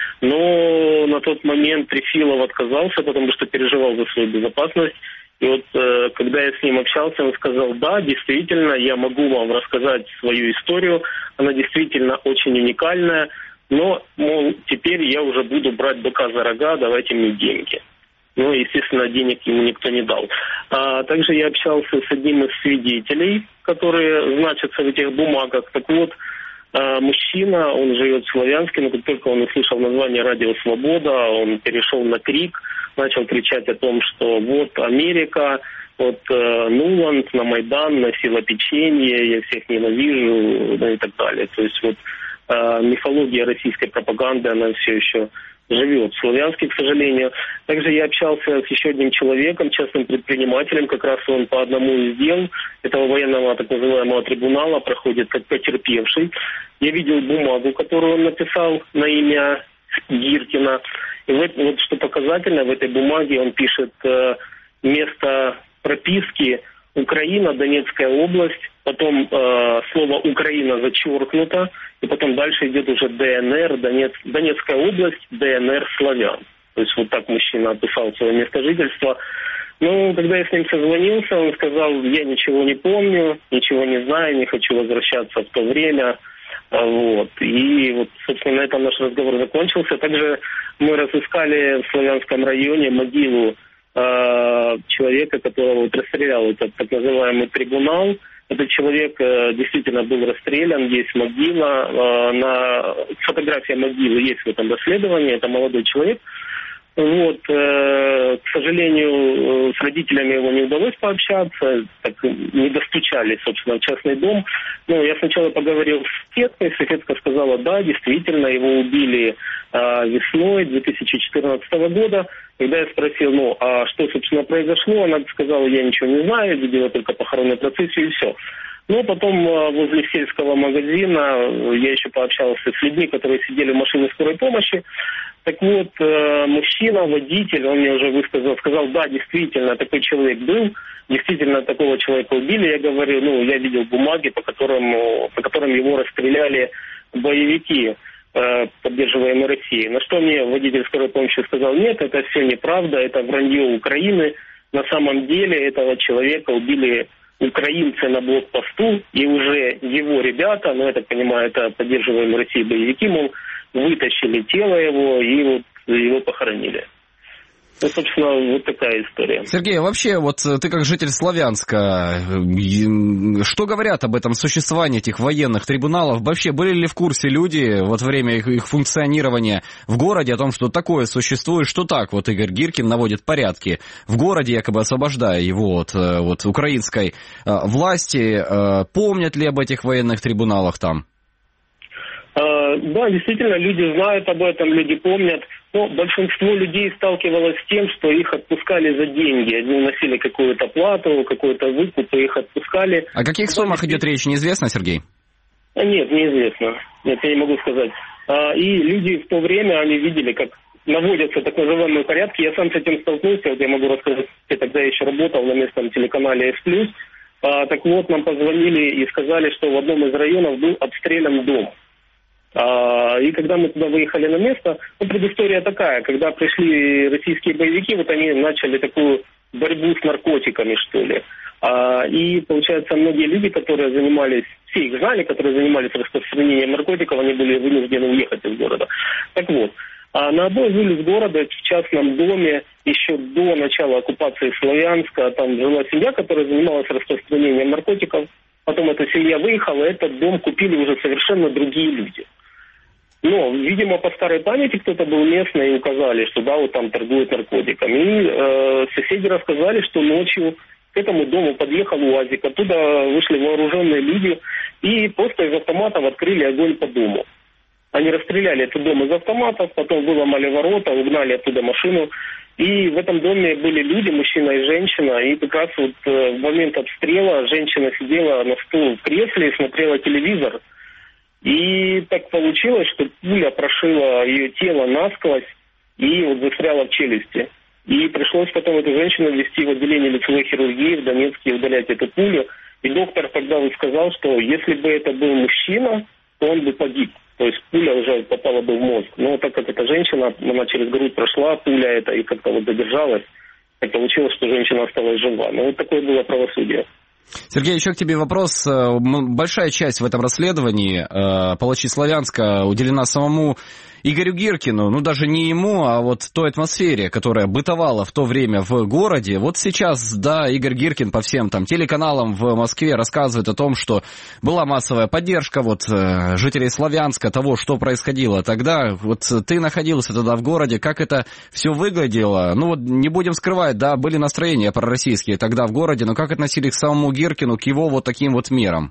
Но на тот момент Трефилов отказался, потому что переживал за свою безопасность. И когда я с ним общался, он сказал: да, действительно, я могу вам рассказать свою историю, она действительно очень уникальная, но, мол, теперь я уже буду брать быка за рога, давайте мне деньги. Естественно, денег ему никто не дал. Также я общался с одним из свидетелей, которые значатся в этих бумагах. Так вот, Мужчина, он живет в Славянске, но как только он услышал название «Радио Свобода», он перешел на крик, начал кричать о том, что вот Америка, вот Нуланд на Майдан носила печенье, я всех ненавижу, ну и так далее. То есть вот мифология российской пропаганды, она все еще живет в Славянске, к сожалению. Также я общался с еще одним человеком, частным предпринимателем, как раз он по одному из дел этого военного так называемого трибунала проходит как потерпевший. Я видел бумагу, которую он написал на имя Гиркина. И вот что показательно, в этой бумаге он пишет место прописки Украина, Донецкая область, потом слово Украина зачеркнуто, и потом дальше идет уже ДНР, Донецкая область, ДНР, славян. То есть вот так мужчина описал свое место жительства. Ну, когда я с ним созвонился, он сказал, я ничего не помню, ничего не знаю, не хочу возвращаться в то время. Вот. И вот, собственно, на этом наш разговор закончился. Также мы разыскали в Славянском районе могилу человека, которого вот расстрелял этот так называемый трибунал. Этот человек действительно был расстрелян, есть могила, фотография могилы есть в этом расследовании, это молодой человек. Вот, к сожалению, с родителями его не удалось пообщаться, так не достучались, собственно, в частный дом. Ну, я сначала поговорил с соседка сказала, да, действительно, его убили весной 2014 года. Когда я спросил, ну, а что, собственно, произошло, она сказала, я ничего не знаю, видела только похоронную процессию и все. Но потом возле сельского магазина я еще пообщался с людьми, которые сидели в машине скорой помощи. Так вот, мужчина, водитель, он мне уже сказал, да, действительно, такой человек был, действительно, такого человека убили. Я говорю, ну, я видел бумаги, по которым его расстреляли боевики, поддерживаемые Россией. На что мне водитель скорой помощи сказал, нет, это все неправда, это вранье Украины. На самом деле этого человека убили украинцы на блокпосту, и уже его ребята, ну, я так понимаю, это поддерживаемые Россией боевики, мол, вытащили тело его и вот его похоронили. Ну, собственно, вот такая история. Сергей, вообще, вот ты как житель Славянска, что говорят об этом существовании этих военных трибуналов? Вообще, были ли в курсе люди вот во время их функционирования в городе о том, что такое существует, что так вот Игорь Гиркин наводит порядки в городе, якобы освобождая его от украинской власти? Помнят ли об этих военных трибуналах там? Да, действительно, люди знают об этом, люди помнят. Но большинство людей сталкивалось с тем, что их отпускали за деньги. Они вносили какую-то плату, какой-то выкуп, и их отпускали. О каких суммах идет речь, неизвестно, Сергей? Нет, неизвестно. Нет, я не могу сказать. И люди в то время, они видели, как наводятся так называемые порядки. Я сам с этим столкнулся, вот я могу рассказать, я тогда еще работал на местном телеканале С+. Так вот, нам позвонили и сказали, что в одном из районов был обстрелян дом. И когда мы туда выехали на место, ну, предыстория такая, когда пришли российские боевики, вот они начали такую борьбу с наркотиками, что ли. И, получается, многие люди, которые занимались, все их знали, которые занимались распространением наркотиков, они были вынуждены уехать из города. Так вот, на обоих улиц города в частном доме еще до начала оккупации Славянска там жила семья, которая занималась распространением наркотиков. Потом эта семья выехала, этот дом купили уже совершенно другие люди. Но, видимо, по старой памяти кто-то был местный и указали, что да, вот там торгуют наркотиками. И соседи рассказали, что ночью к этому дому подъехал УАЗик, оттуда вышли вооруженные люди и просто из автоматов открыли огонь по дому. Они расстреляли этот дом из автоматов, потом выломали ворота, угнали оттуда машину. И в этом доме были люди, мужчина и женщина. И как раз вот в момент обстрела женщина сидела на стуле в кресле и смотрела телевизор. И так получилось, что пуля прошила ее тело насквозь и вот застряла в челюсти. И пришлось потом эту женщину везти в отделение лицевой хирургии в Донецке и удалять эту пулю. И доктор тогда вот сказал, что если бы это был мужчина, то он бы погиб. То есть пуля уже попала бы в мозг. Но так как эта женщина, она через грудь прошла, пуля эта и как-то вот задержалась, так получилось, что женщина осталась жива. Но вот такое было правосудие. Сергей, еще к тебе вопрос. Большая часть в этом расследовании палачей Славянска уделена самому Игорю Гиркину, ну даже не ему, а вот той атмосфере, которая бытовала в то время в городе. Вот сейчас, да, Игорь Гиркин по всем там телеканалам в Москве рассказывает о том, что была массовая поддержка вот жителей Славянска, того, что происходило тогда. Вот ты находился тогда в городе, как это все выглядело? Ну вот не будем скрывать, да, были настроения пророссийские тогда в городе, но как относились к самому Гиркину, к его вот таким вот мерам?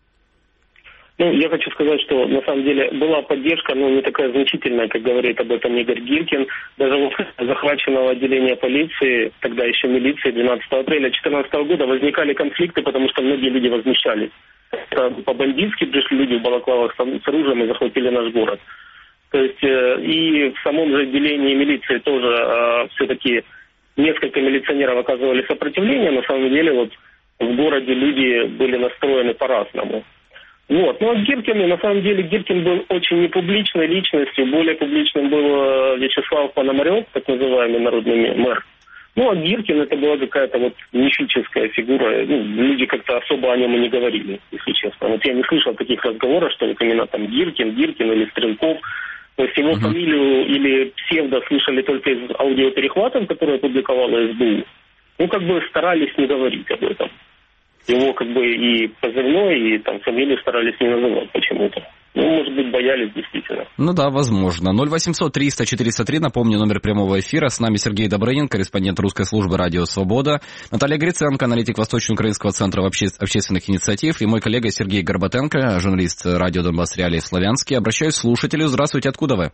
Ну, я хочу сказать, что на самом деле была поддержка, но не такая значительная, как говорит об этом Игорь Гиркин. Даже вот захваченного отделения полиции, тогда еще милиции, 12 апреля 2014 года возникали конфликты, потому что многие люди возмущались. По-бандитски пришли люди в балаклавах с оружием и захватили наш город. То есть и в самом же отделении милиции тоже все-таки несколько милиционеров оказывали сопротивление. На самом деле вот в городе люди были настроены по-разному. Вот. Ну, а Гиркин, на самом деле, Гиркин был очень непубличной личностью. Более публичным был Вячеслав Пономарев, так называемый народный мэр. Ну, а Гиркин это была какая-то вот мифическая фигура. Ну, люди как-то особо о нем и не говорили, если честно. Вот я не слышал таких разговоров, что вот именно там Гиркин или Стрелков. То есть его фамилию или псевдо слышали только из аудиоперехватов, которые опубликовала СБУ. Ну, как бы старались не говорить об этом. Его как бы и позывной, и там фамилию старались не называть почему-то. Ну, может быть, боялись действительно. Ну да, возможно. 0800-300-403, напомню, номер прямого эфира. С нами Сергей Добрынин, корреспондент русской службы «Радио Свобода». Наталья Гриценко, аналитик Восточно-Украинского центра общественных инициатив. И мой коллега Сергей Горбатенко, журналист радио «Донбасс Реалии» в Славянске. Обращаюсь к слушателю. Здравствуйте, откуда вы?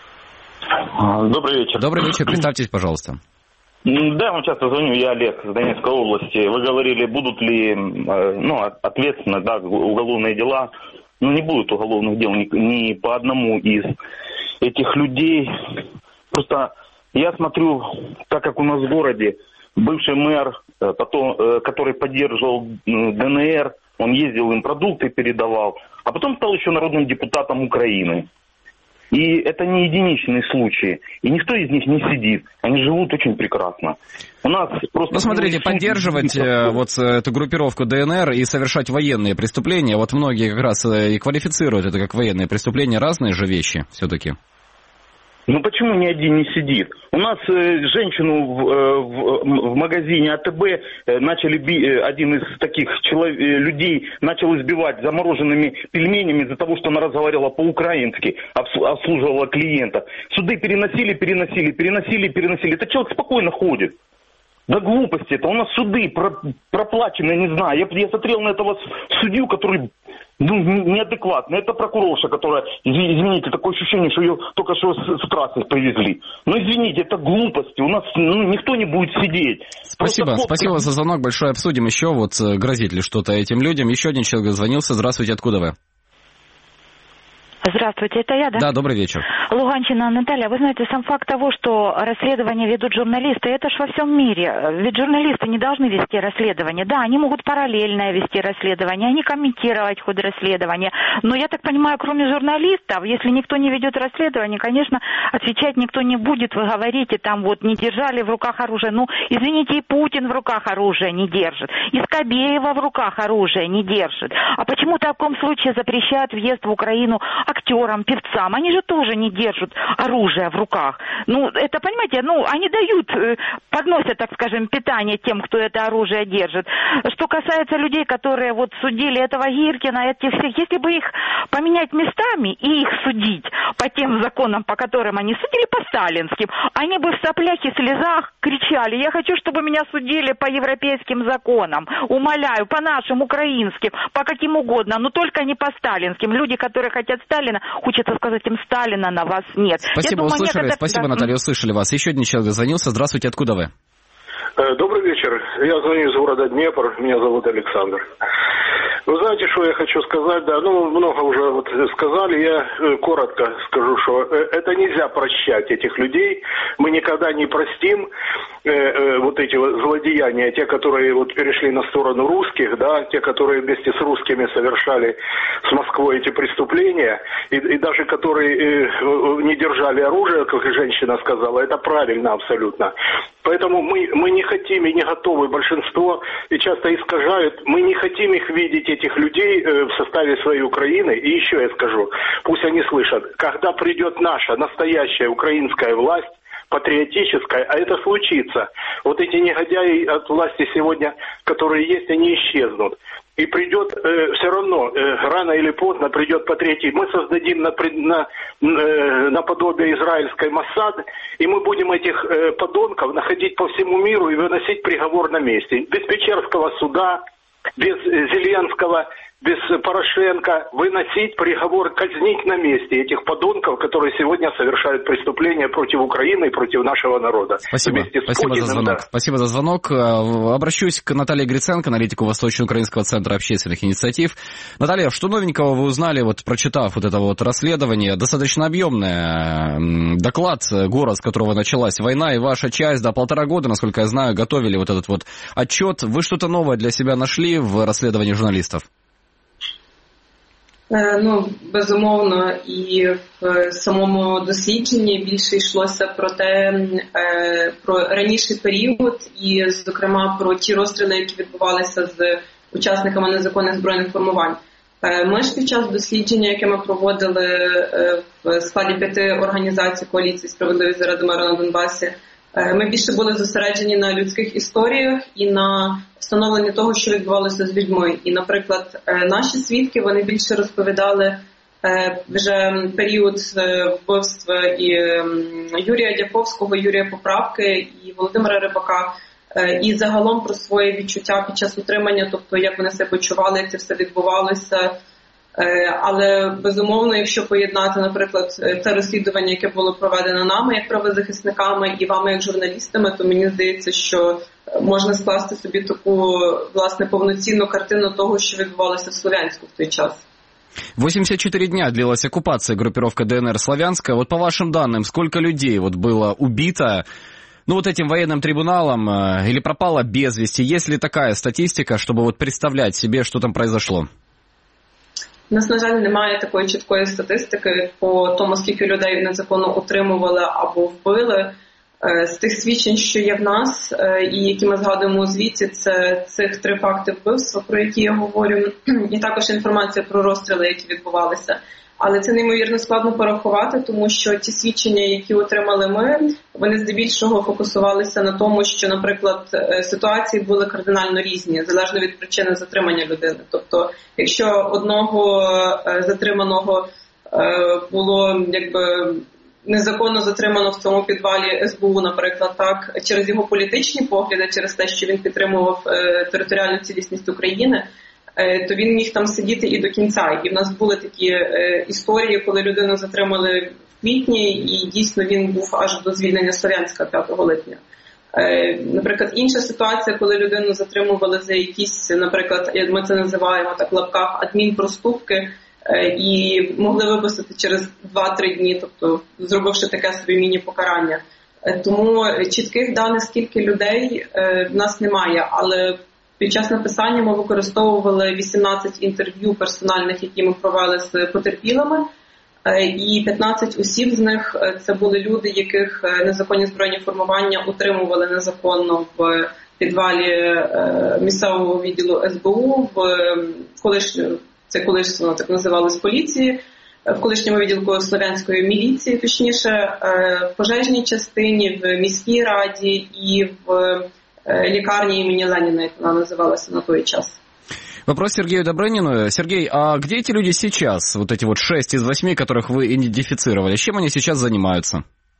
Добрый вечер. Добрый вечер, представьтесь, пожалуйста. Да, вам часто звоню, я Олег из Донецкой области. Вы говорили, будут ли ответственны, да, уголовные дела. Ну, не будет уголовных дел ни по одному из этих людей. Просто я смотрю, так как у нас в городе бывший мэр, потом, который поддерживал ДНР, он ездил им продукты, передавал, а потом стал еще народным депутатом Украины. И это не единичные случаи. И никто из них не сидит. Они живут очень прекрасно. У нас просто... Ну, смотрите, поддерживать вот эту группировку ДНР и совершать военные преступления, вот многие как раз и квалифицируют это как военные преступления, разные же вещи все-таки. Ну почему ни один не сидит? У нас женщину в магазине АТБ начали один из таких людей начал избивать замороженными пельменями из-за того, что она разговаривала по-украински, обслуживала клиента. Суды переносили. Этот человек спокойно ходит. Да глупости это. У нас суды проплачены, я не знаю. Я смотрел на этого судью, который неадекватный. Это прокурорша, которая, извините, такое ощущение, что ее только что с трассы привезли. Но извините, это глупости. У нас никто не будет сидеть. Спасибо за звонок. Большое обсудим еще. Вот грозит ли что-то этим людям. Еще один человек звонился. Здравствуйте, откуда вы? Здравствуйте, это я, да? Да, добрый вечер. Луганщина, Наталья, вы знаете, сам факт того, что расследование ведут журналисты, это ж во всем мире. Ведь журналисты не должны вести расследование. Да, они могут параллельно вести расследование, они комментировать ход расследования. Но я так понимаю, кроме журналистов, если никто не ведет расследование, конечно, отвечать никто не будет. Вы говорите, там вот не держали в руках оружие. Ну, извините, и Путин в руках оружие не держит. И Скобеева в руках оружие не держит. А почему в таком случае запрещают въезд в Украину актерам, певцам? Они же тоже не держат оружие в руках. Ну, это, понимаете, они дают, подносят, так скажем, питание тем, кто это оружие держит. Что касается людей, которые вот судили этого Гиркина, этих всех, если бы их поменять местами и их судить по тем законам, по которым они судили, по сталинским, они бы в соплях и слезах кричали: я хочу, чтобы меня судили по европейским законам, умоляю, по нашим, украинским, по каким угодно, но только не по сталинским. Люди, которые хотят Сталина, хочется сказать им: Сталина на вас нет. Спасибо, услышали. Спасибо, Наталья, услышали вас. Еще один человек звонился. Здравствуйте, откуда вы? Добрый вечер. Я звоню из города Днепр. Меня зовут Александр. Вы знаете, что я хочу сказать? Да, много уже вот сказали. Я коротко скажу, что это нельзя прощать, этих людей. Мы никогда не простим. вот эти вот злодеяния, те, которые вот перешли на сторону русских, да, те, которые вместе с русскими совершали с Москвой эти преступления, и даже которые не держали оружие, как и женщина сказала, это правильно абсолютно. Поэтому мы не хотим и не готовы, большинство и часто искажают, мы не хотим их видеть, этих людей, в составе своей Украины. И еще я скажу, пусть они слышат, когда придет наша настоящая украинская власть, патриотическая, а это случится, вот эти негодяи от власти сегодня, которые есть, они исчезнут. И придет все равно, рано или поздно придет патриотизм. Мы создадим наподобие израильской Моссад, и мы будем этих подонков находить по всему миру и выносить приговор на месте. Без Печерского суда, без Зеленского, без Порошенко, выносить приговор, казнить на месте этих подонков, которые сегодня совершают преступления против Украины и против нашего народа. Спасибо. Спасибо за звонок. Да. Спасибо за звонок. Обращусь к Наталье Гриценко, аналитику Восточно-Украинского центра общественных инициатив. Наталья, что новенького вы узнали, вот прочитав вот это вот расследование? Достаточно объемный доклад, город, с которого началась война, и ваша часть, 1,5 года, насколько я знаю, готовили вот этот вот отчет. Вы что-то новое для себя нашли в расследовании журналистов? Ну, безумовно, і в самому дослідженні більше йшлося про про раніший період і, зокрема, про ті розстріли, які відбувалися з учасниками незаконних збройних формувань. Ми ж під час дослідження, яке ми проводили в складі 5 організацій коаліції «Справедливість заради миру на Донбасі», ми більше були зосереджені на людських історіях і на встановленні того, що відбувалося з людьми. І, наприклад, наші свідки, вони більше розповідали вже період вбивств і Юрія Дяковського, Юрія Поправки і Володимира Рибака, і загалом про своє відчуття під час утримання, тобто як вони себе почували, як це все відбувалося. Але, безумовно, якщо поєднати, наприклад, те розслідування, яке було проведено нами, як правозахисниками, і вами, як журналістами, то мені здається, що можна скласти собі таку, власне, повноцінну картину того, що відбувалося в Слов'янську в той час. 84 дня длилась оккупация группировка ДНР «Славянская». Вот по вашим данным, сколько людей вот было убито, ну, вот этим военным трибуналом или пропало без вести? Есть ли такая статистика, чтобы вот представлять себе, что там произошло? У нас, на жаль, немає такої чіткої статистики по тому, скільки людей незаконно утримували або вбили. З тих свідчень, що є в нас, і які ми згадуємо у звіті, це цих 3 факти вбивства, про які я говорю, і також інформація про розстріли, які відбувалися. Але це неймовірно складно порахувати, тому що ті свідчення, які отримали ми, вони здебільшого фокусувалися на тому, що, наприклад, ситуації були кардинально різні, залежно від причини затримання людини. Тобто, якщо одного затриманого було незаконно затримано в цьому підвалі СБУ, наприклад, так, через його політичні погляди, через те, що він підтримував територіальну цілісність України, то він міг там сидіти і до кінця. І в нас були такі історії, коли людину затримали в квітні, і дійсно він був аж до звільнення Слов'янська 5 липня. Наприклад, інша ситуація, коли людину затримували за якісь, наприклад, ми це називаємо так в лапках, адмінпроступки, і могли випустити через 2-3 дні, тобто зробивши таке собі міні-покарання. Тому чітких даних, скільки людей, в нас немає, але під час написання ми використовували 18 інтерв'ю персональних, які ми провели з потерпілими, і 15 осіб з них це були люди, яких незаконні збройні формування утримували незаконно в підвалі місцевого відділу СБУ, це колись воно так називалось поліції, в колишньому відділку Слов'янської міліції, точніше, в пожежній частині, в міській раді і в лекарни имени Ленина, это она называлась на той час. Вопрос Сергею Добрынину. Сергей, а где эти люди сейчас, вот эти вот 6 из 8, которых вы идентифицировали? Чем они сейчас занимаются?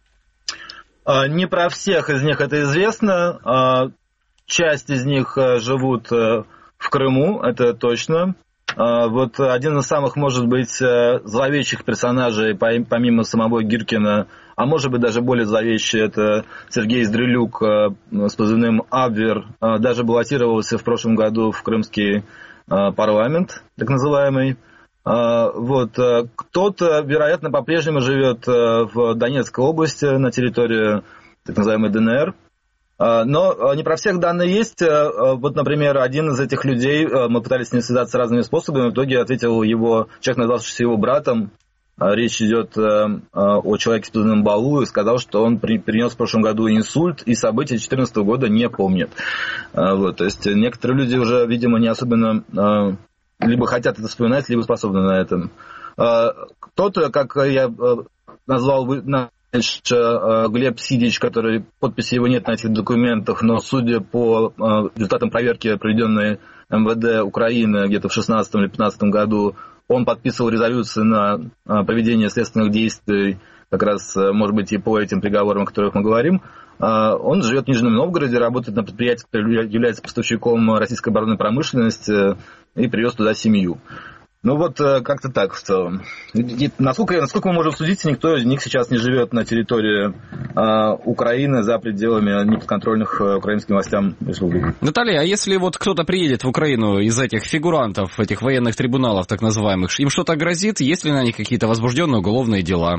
Не про всех из них это известно. Часть из них живут в Крыму, это точно. Вот один из самых, может быть, зловещих персонажей, помимо самого Гиркина, а может быть даже более зловещий, это Сергей Здрелюк с позывным «Абвер», даже баллотировался в прошлом году в крымский парламент, так называемый. Вот. Кто-то, вероятно, по-прежнему живет в Донецкой области на территории так называемой ДНР. Но не про всех данные есть. Вот, например, один из этих людей, мы пытались с ним связаться разными способами, в итоге ответил человек, назвавшийся его братом. Речь идет о человеке с псевдонимом Балу, и сказал, что он перенес в прошлом году инсульт, и события 2014 года не помнит. Вот, то есть некоторые люди уже, видимо, не особенно либо хотят это вспоминать, либо способны на это. Кто-то, как я назвал, Глеб Сидич, который, подписи его нет на этих документах, но судя по результатам проверки, проведенной МВД Украины где-то в 2016 или 2015 году, он подписывал резолюции на проведение следственных действий, как раз, может быть, и по этим приговорам, о которых мы говорим. Он живет в Нижнем Новгороде, работает на предприятии, которое является поставщиком российской оборонной промышленности, и привез туда семью. Ну вот как-то так в целом. Насколько мы можем судить, никто из них сейчас не живет на территории Украины за пределами неподконтрольных украинским властям республик. Наталья, а если вот кто-то приедет в Украину из этих фигурантов, этих военных трибуналов так называемых, им что-то грозит? Есть ли на них какие-то возбужденные уголовные дела?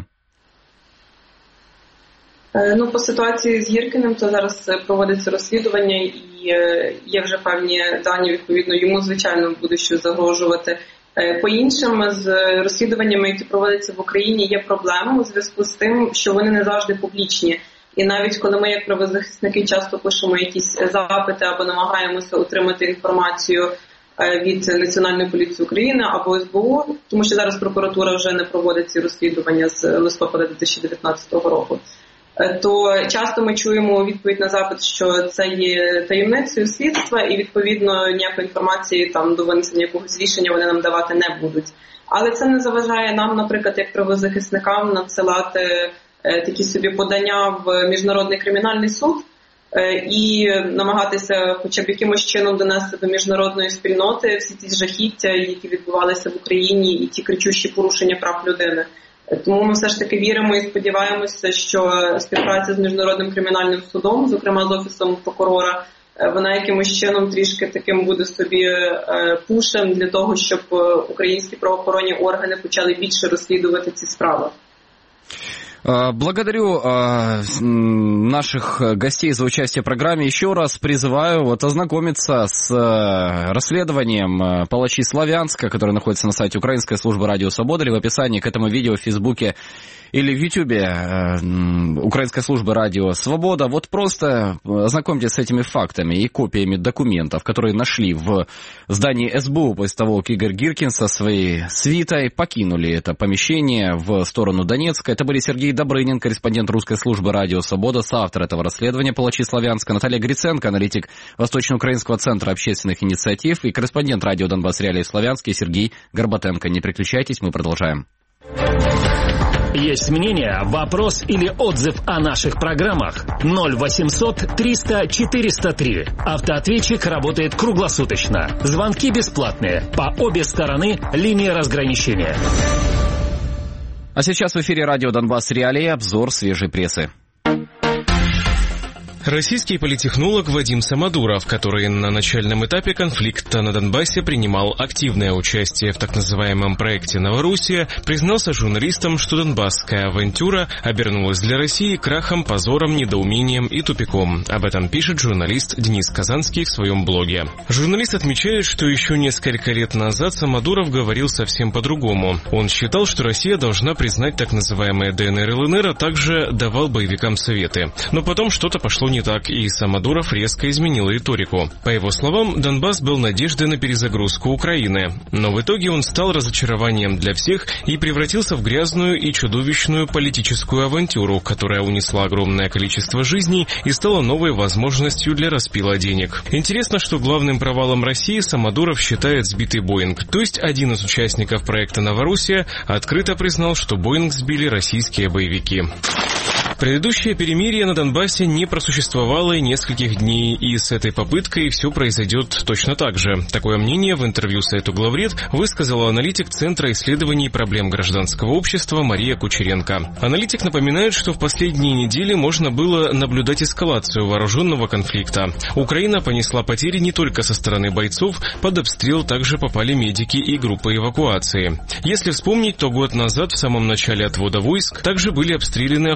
Ну, по ситуації з Гіркіним, то зараз проводиться розслідування і є вже певні дані, відповідно, йому, звичайно, буде щось загрожувати. По іншим, з розслідуваннями, які проводяться в Україні, є проблема у зв'язку з тим, що вони не завжди публічні. І навіть коли ми, як правозахисники, часто пишемо якісь запити або намагаємося отримати інформацію від Національної поліції України або СБУ, тому що зараз прокуратура вже не проводить ці розслідування з листопада 2019 року, то часто ми чуємо відповідь на запит, що це є таємницею слідства і, відповідно, ніякої інформації там до винесення якогось рішення вони нам давати не будуть. Але це не заважає нам, наприклад, як правозахисникам надсилати такі собі подання в Міжнародний кримінальний суд і намагатися хоча б якимось чином донести до міжнародної спільноти всі ті жахіття, які відбувалися в Україні, і ті кричущі порушення прав людини. Тому ми все ж таки віримо і сподіваємося, що співпраця з Міжнародним кримінальним судом, зокрема з Офісом прокурора, вона якимось чином трішки таким буде собі пушем для того, щоб українські правоохоронні органи почали більше розслідувати ці справи. Благодарю наших гостей за участие в программе. Еще раз призываю ознакомиться с расследованием палачей Славянска, которое находится на сайте Украинской службы Радио Свобода, или в описании к этому видео в Фейсбуке или в Ютубе Украинской службы Радио Свобода. Вот просто ознакомьтесь с этими фактами и копиями документов, которые нашли в здании СБУ после того, как Игорь Гиркин со своей свитой покинули это помещение в сторону Донецка. Это были Сергей Добрынин, корреспондент Русской службы Радио Свобода, соавтор этого расследования «Палачи Славянска», Наталья Гриценко, аналитик Восточноукраинского центра общественных инициатив, и корреспондент радио «Донбасс Реалии» в Славянске Сергей Горбатенко. Не переключайтесь, мы продолжаем. Есть мнение, вопрос или отзыв о наших программах? 0800 300 403. Автоответчик работает круглосуточно. Звонки бесплатные. По обе стороны линии разграничения. А сейчас в эфире радио «Донбасс Реалии» обзор свежей прессы. Российский политтехнолог Вадим Самодуров, который на начальном этапе конфликта на Донбассе принимал активное участие в так называемом проекте «Новороссия», признался журналистам, что донбасская авантюра обернулась для России крахом, позором, недоумением и тупиком. Об этом пишет журналист Денис Казанский в своем блоге. Журналист отмечает, что еще несколько лет назад Самодуров говорил совсем по-другому. Он считал, что Россия должна признать так называемые ДНР и ЛНР, а также давал боевикам советы. Но потом что-то пошло не так, и Самодуров резко изменил риторику. По его словам, Донбасс был надеждой на перезагрузку Украины. Но в итоге он стал разочарованием для всех и превратился в грязную и чудовищную политическую авантюру, которая унесла огромное количество жизней и стала новой возможностью для распила денег. Интересно, что главным провалом России Самодуров считает сбитый Боинг. То есть один из участников проекта «Новороссия» открыто признал, что Боинг сбили российские боевики. Предыдущее перемирие на Донбассе не просуществовало и нескольких дней, и с этой попыткой все произойдет точно так же. Такое мнение в интервью сайту «Главред» высказала аналитик Центра исследований проблем гражданского общества Мария Кучеренко. Аналитик напоминает, что в последние недели можно было наблюдать эскалацию вооруженного конфликта. Украина понесла потери не только со стороны бойцов, под обстрел также попали медики и группы эвакуации. Если вспомнить, то год назад, в самом начале отвода войск, также были обстреляны автомобили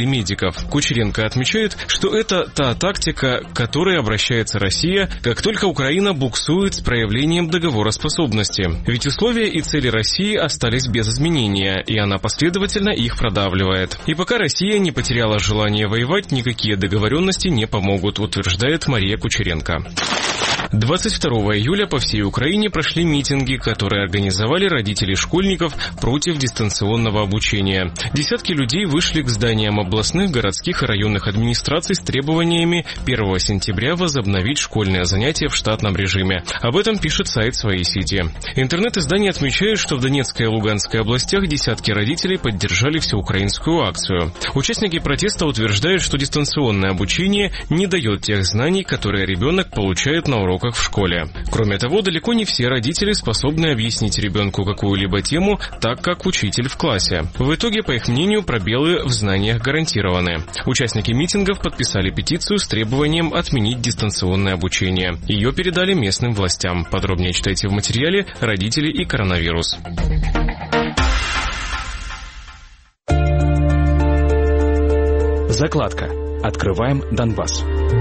медиков. Кучеренко отмечает, что это та тактика, к которой обращается Россия, как только Украина буксует с проявлением договороспособности. Ведь условия и цели России остались без изменения, и она последовательно их продавливает. И пока Россия не потеряла желание воевать, никакие договоренности не помогут, утверждает Мария Кучеренко. 22 июля по всей Украине прошли митинги, которые организовали родители школьников против дистанционного обучения. Десятки людей вышли к зданиям областных, городских и районных администраций с требованиями 1 сентября возобновить школьные занятия в штатном режиме. Об этом пишет сайт «Свои сети». Интернет-издания отмечают, что в Донецкой и Луганской областях десятки родителей поддержали всеукраинскую акцию. Участники протеста утверждают, что дистанционное обучение не дает тех знаний, которые ребенок получает на уроках в школе. Кроме того, далеко не все родители способны объяснить ребенку какую-либо тему так, как учитель в классе. В итоге, по их мнению, пробелы в знаниях гарантированы. Участники митингов подписали петицию с требованием отменить дистанционное обучение. Ее передали местным властям. Подробнее читайте в материале «Родители и коронавирус». Закладка. Открываем Донбасс.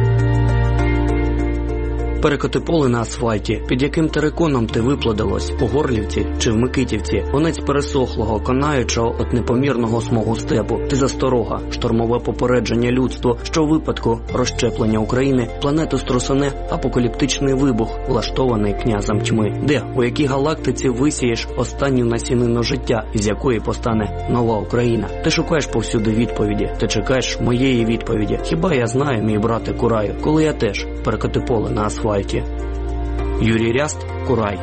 Перекоти поле на асфальті, під яким териконом ти виплодилось, у Горлівці чи в Микитівці, онець пересохлого, конаючого от непомірного смогу степу, ти засторога, штормове попередження людству, що у випадку розщеплення України планету струсане апокаліптичний вибух, влаштований князем тьми. Де, у якій галактиці висієш останню насінину життя, із якої постане нова Україна? Ти шукаєш повсюди відповіді, ти чекаєш моєї відповіді. Хіба я знаю, мій брате Кураю, коли я теж перекоти поле на асфальті? Юрий Ряст, Курай.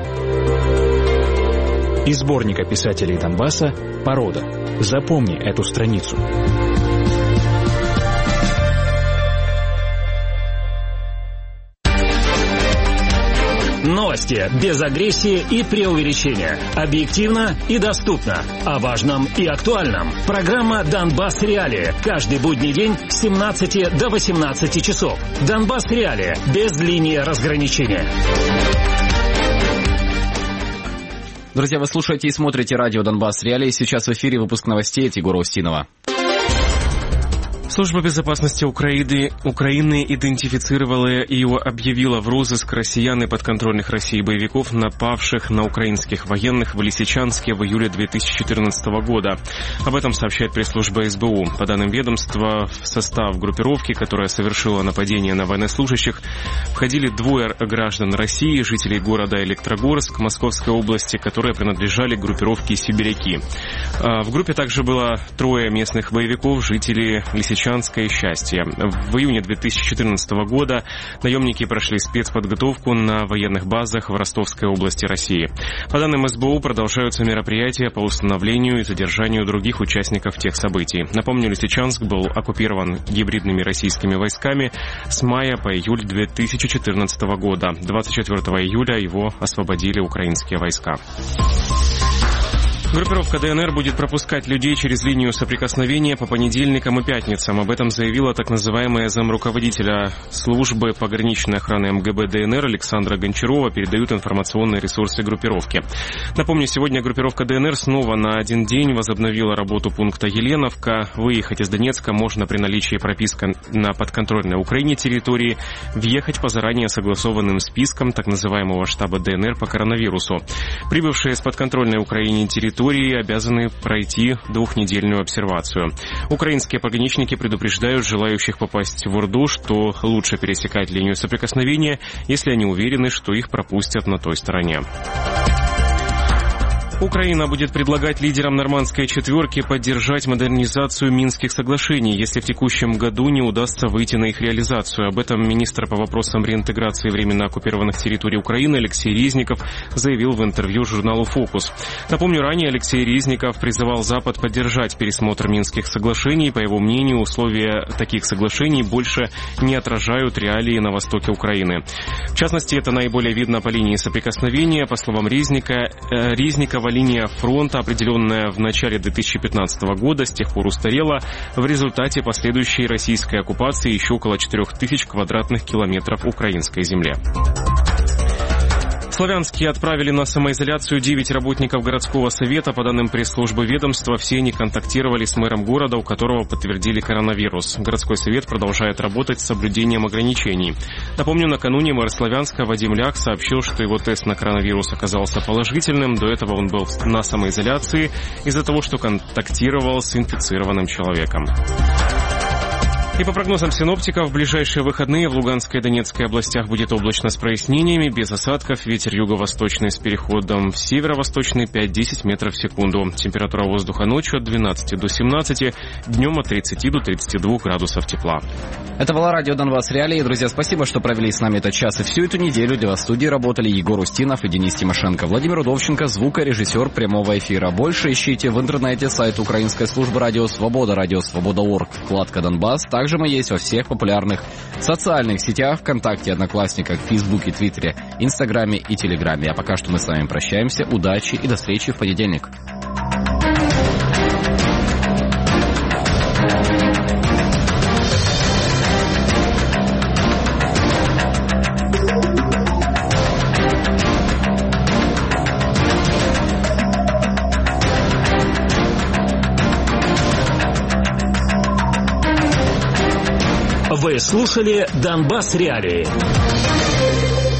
Из сборника писателей Донбасса «Порода». Запомни эту страницу. Новости без агрессии и преувеличения. Объективно и доступно. О важном и актуальном. Программа «Донбасс Реалии». Каждый будний день с 17 до 18 часов. «Донбасс Реалии». Без линии разграничения. Друзья, вы слушаете и смотрите радио «Донбасс Реалии». Сейчас в эфире выпуск новостей от Егора Устинова. Служба безопасности Украины идентифицировала и объявила в розыск россиян и подконтрольных России боевиков, напавших на украинских военных в Лисичанске в июле 2014 года. Об этом сообщает пресс-служба СБУ. По данным ведомства, в состав группировки, которая совершила нападение на военнослужащих, входили 2 граждан России, жителей города Электрогорск Московской области, которые принадлежали группировке «Сибиряки». В группе также было 3 местных боевиков, жителей Лисичанска и Счастья. В июне 2014 года наемники прошли спецподготовку на военных базах в Ростовской области России. По данным СБУ, продолжаются мероприятия по установлению и задержанию других участников тех событий. Напомню, Лисичанск был оккупирован гибридными российскими войсками с мая по июль 2014 года. 24 июля его освободили украинские войска. Группировка ДНР будет пропускать людей через линию соприкосновения по понедельникам и пятницам. Об этом заявила так называемая замруководителя службы пограничной охраны МГБ ДНР Александра Гончарова, передают информационные ресурсы группировки. Напомню, сегодня группировка ДНР снова на 1 день возобновила работу пункта Еленовка. Выехать из Донецка можно при наличии прописки на подконтрольной Украине территории, въехать по заранее согласованным спискам так называемого штаба ДНР по коронавирусу. Прибывшие с подконтрольной Украине территории обязаны пройти 2-недельную обсервацию. Украинские пограничники предупреждают желающих попасть в Орду, что лучше пересекать линию соприкосновения, если они уверены, что их пропустят на той стороне. Украина будет предлагать лидерам нормандской четверки поддержать модернизацию Минских соглашений, если в текущем году не удастся выйти на их реализацию. Об этом министр по вопросам реинтеграции временно оккупированных территорий Украины Алексей Резников заявил в интервью журналу «Фокус». Напомню, ранее Алексей Резников призывал Запад поддержать пересмотр Минских соглашений. По его мнению, условия таких соглашений больше не отражают реалии на востоке Украины. В частности, это наиболее видно по линии соприкосновения. По словам Резникова, линия фронта, определенная в начале 2015 года, с тех пор устарела. В результате последующей российской оккупации еще около 4000 квадратных километров украинской земли. В Славянске отправили на самоизоляцию 9 работников городского совета. По данным пресс-службы ведомства, все они контактировали с мэром города, у которого подтвердили коронавирус. Городской совет продолжает работать с соблюдением ограничений. Напомню, накануне мэр Славянска Вадим Ляк сообщил, что его тест на коронавирус оказался положительным. До этого он был на самоизоляции из-за того, что контактировал с инфицированным человеком. И по прогнозам синоптиков, в ближайшие выходные в Луганской и Донецкой областях будет облачно с прояснениями, без осадков, ветер юго-восточный с переходом в северо-восточный 5-10 метров в секунду. Температура воздуха ночью от 12 до 17, днем от 30 до 32 градусов тепла. Это была радио Донбасс Реалии. Друзья, спасибо, что провели с нами этот час. И всю эту неделю для вас в студии работали Егор Устинов и Денис Тимошенко. Владимир Удовченко, звукорежиссер прямого эфира. Больше ищите в интернете сайт Украинской службы Радио Свобода, радиосвобода.орг, вкладка Донбасс. Также мы есть во всех популярных социальных сетях, ВКонтакте, Одноклассниках, Фейсбуке, Твиттере, Инстаграме и Телеграме. А пока что мы с вами прощаемся. Удачи и до встречи в понедельник. Вы слушали «Донбасс Реалии».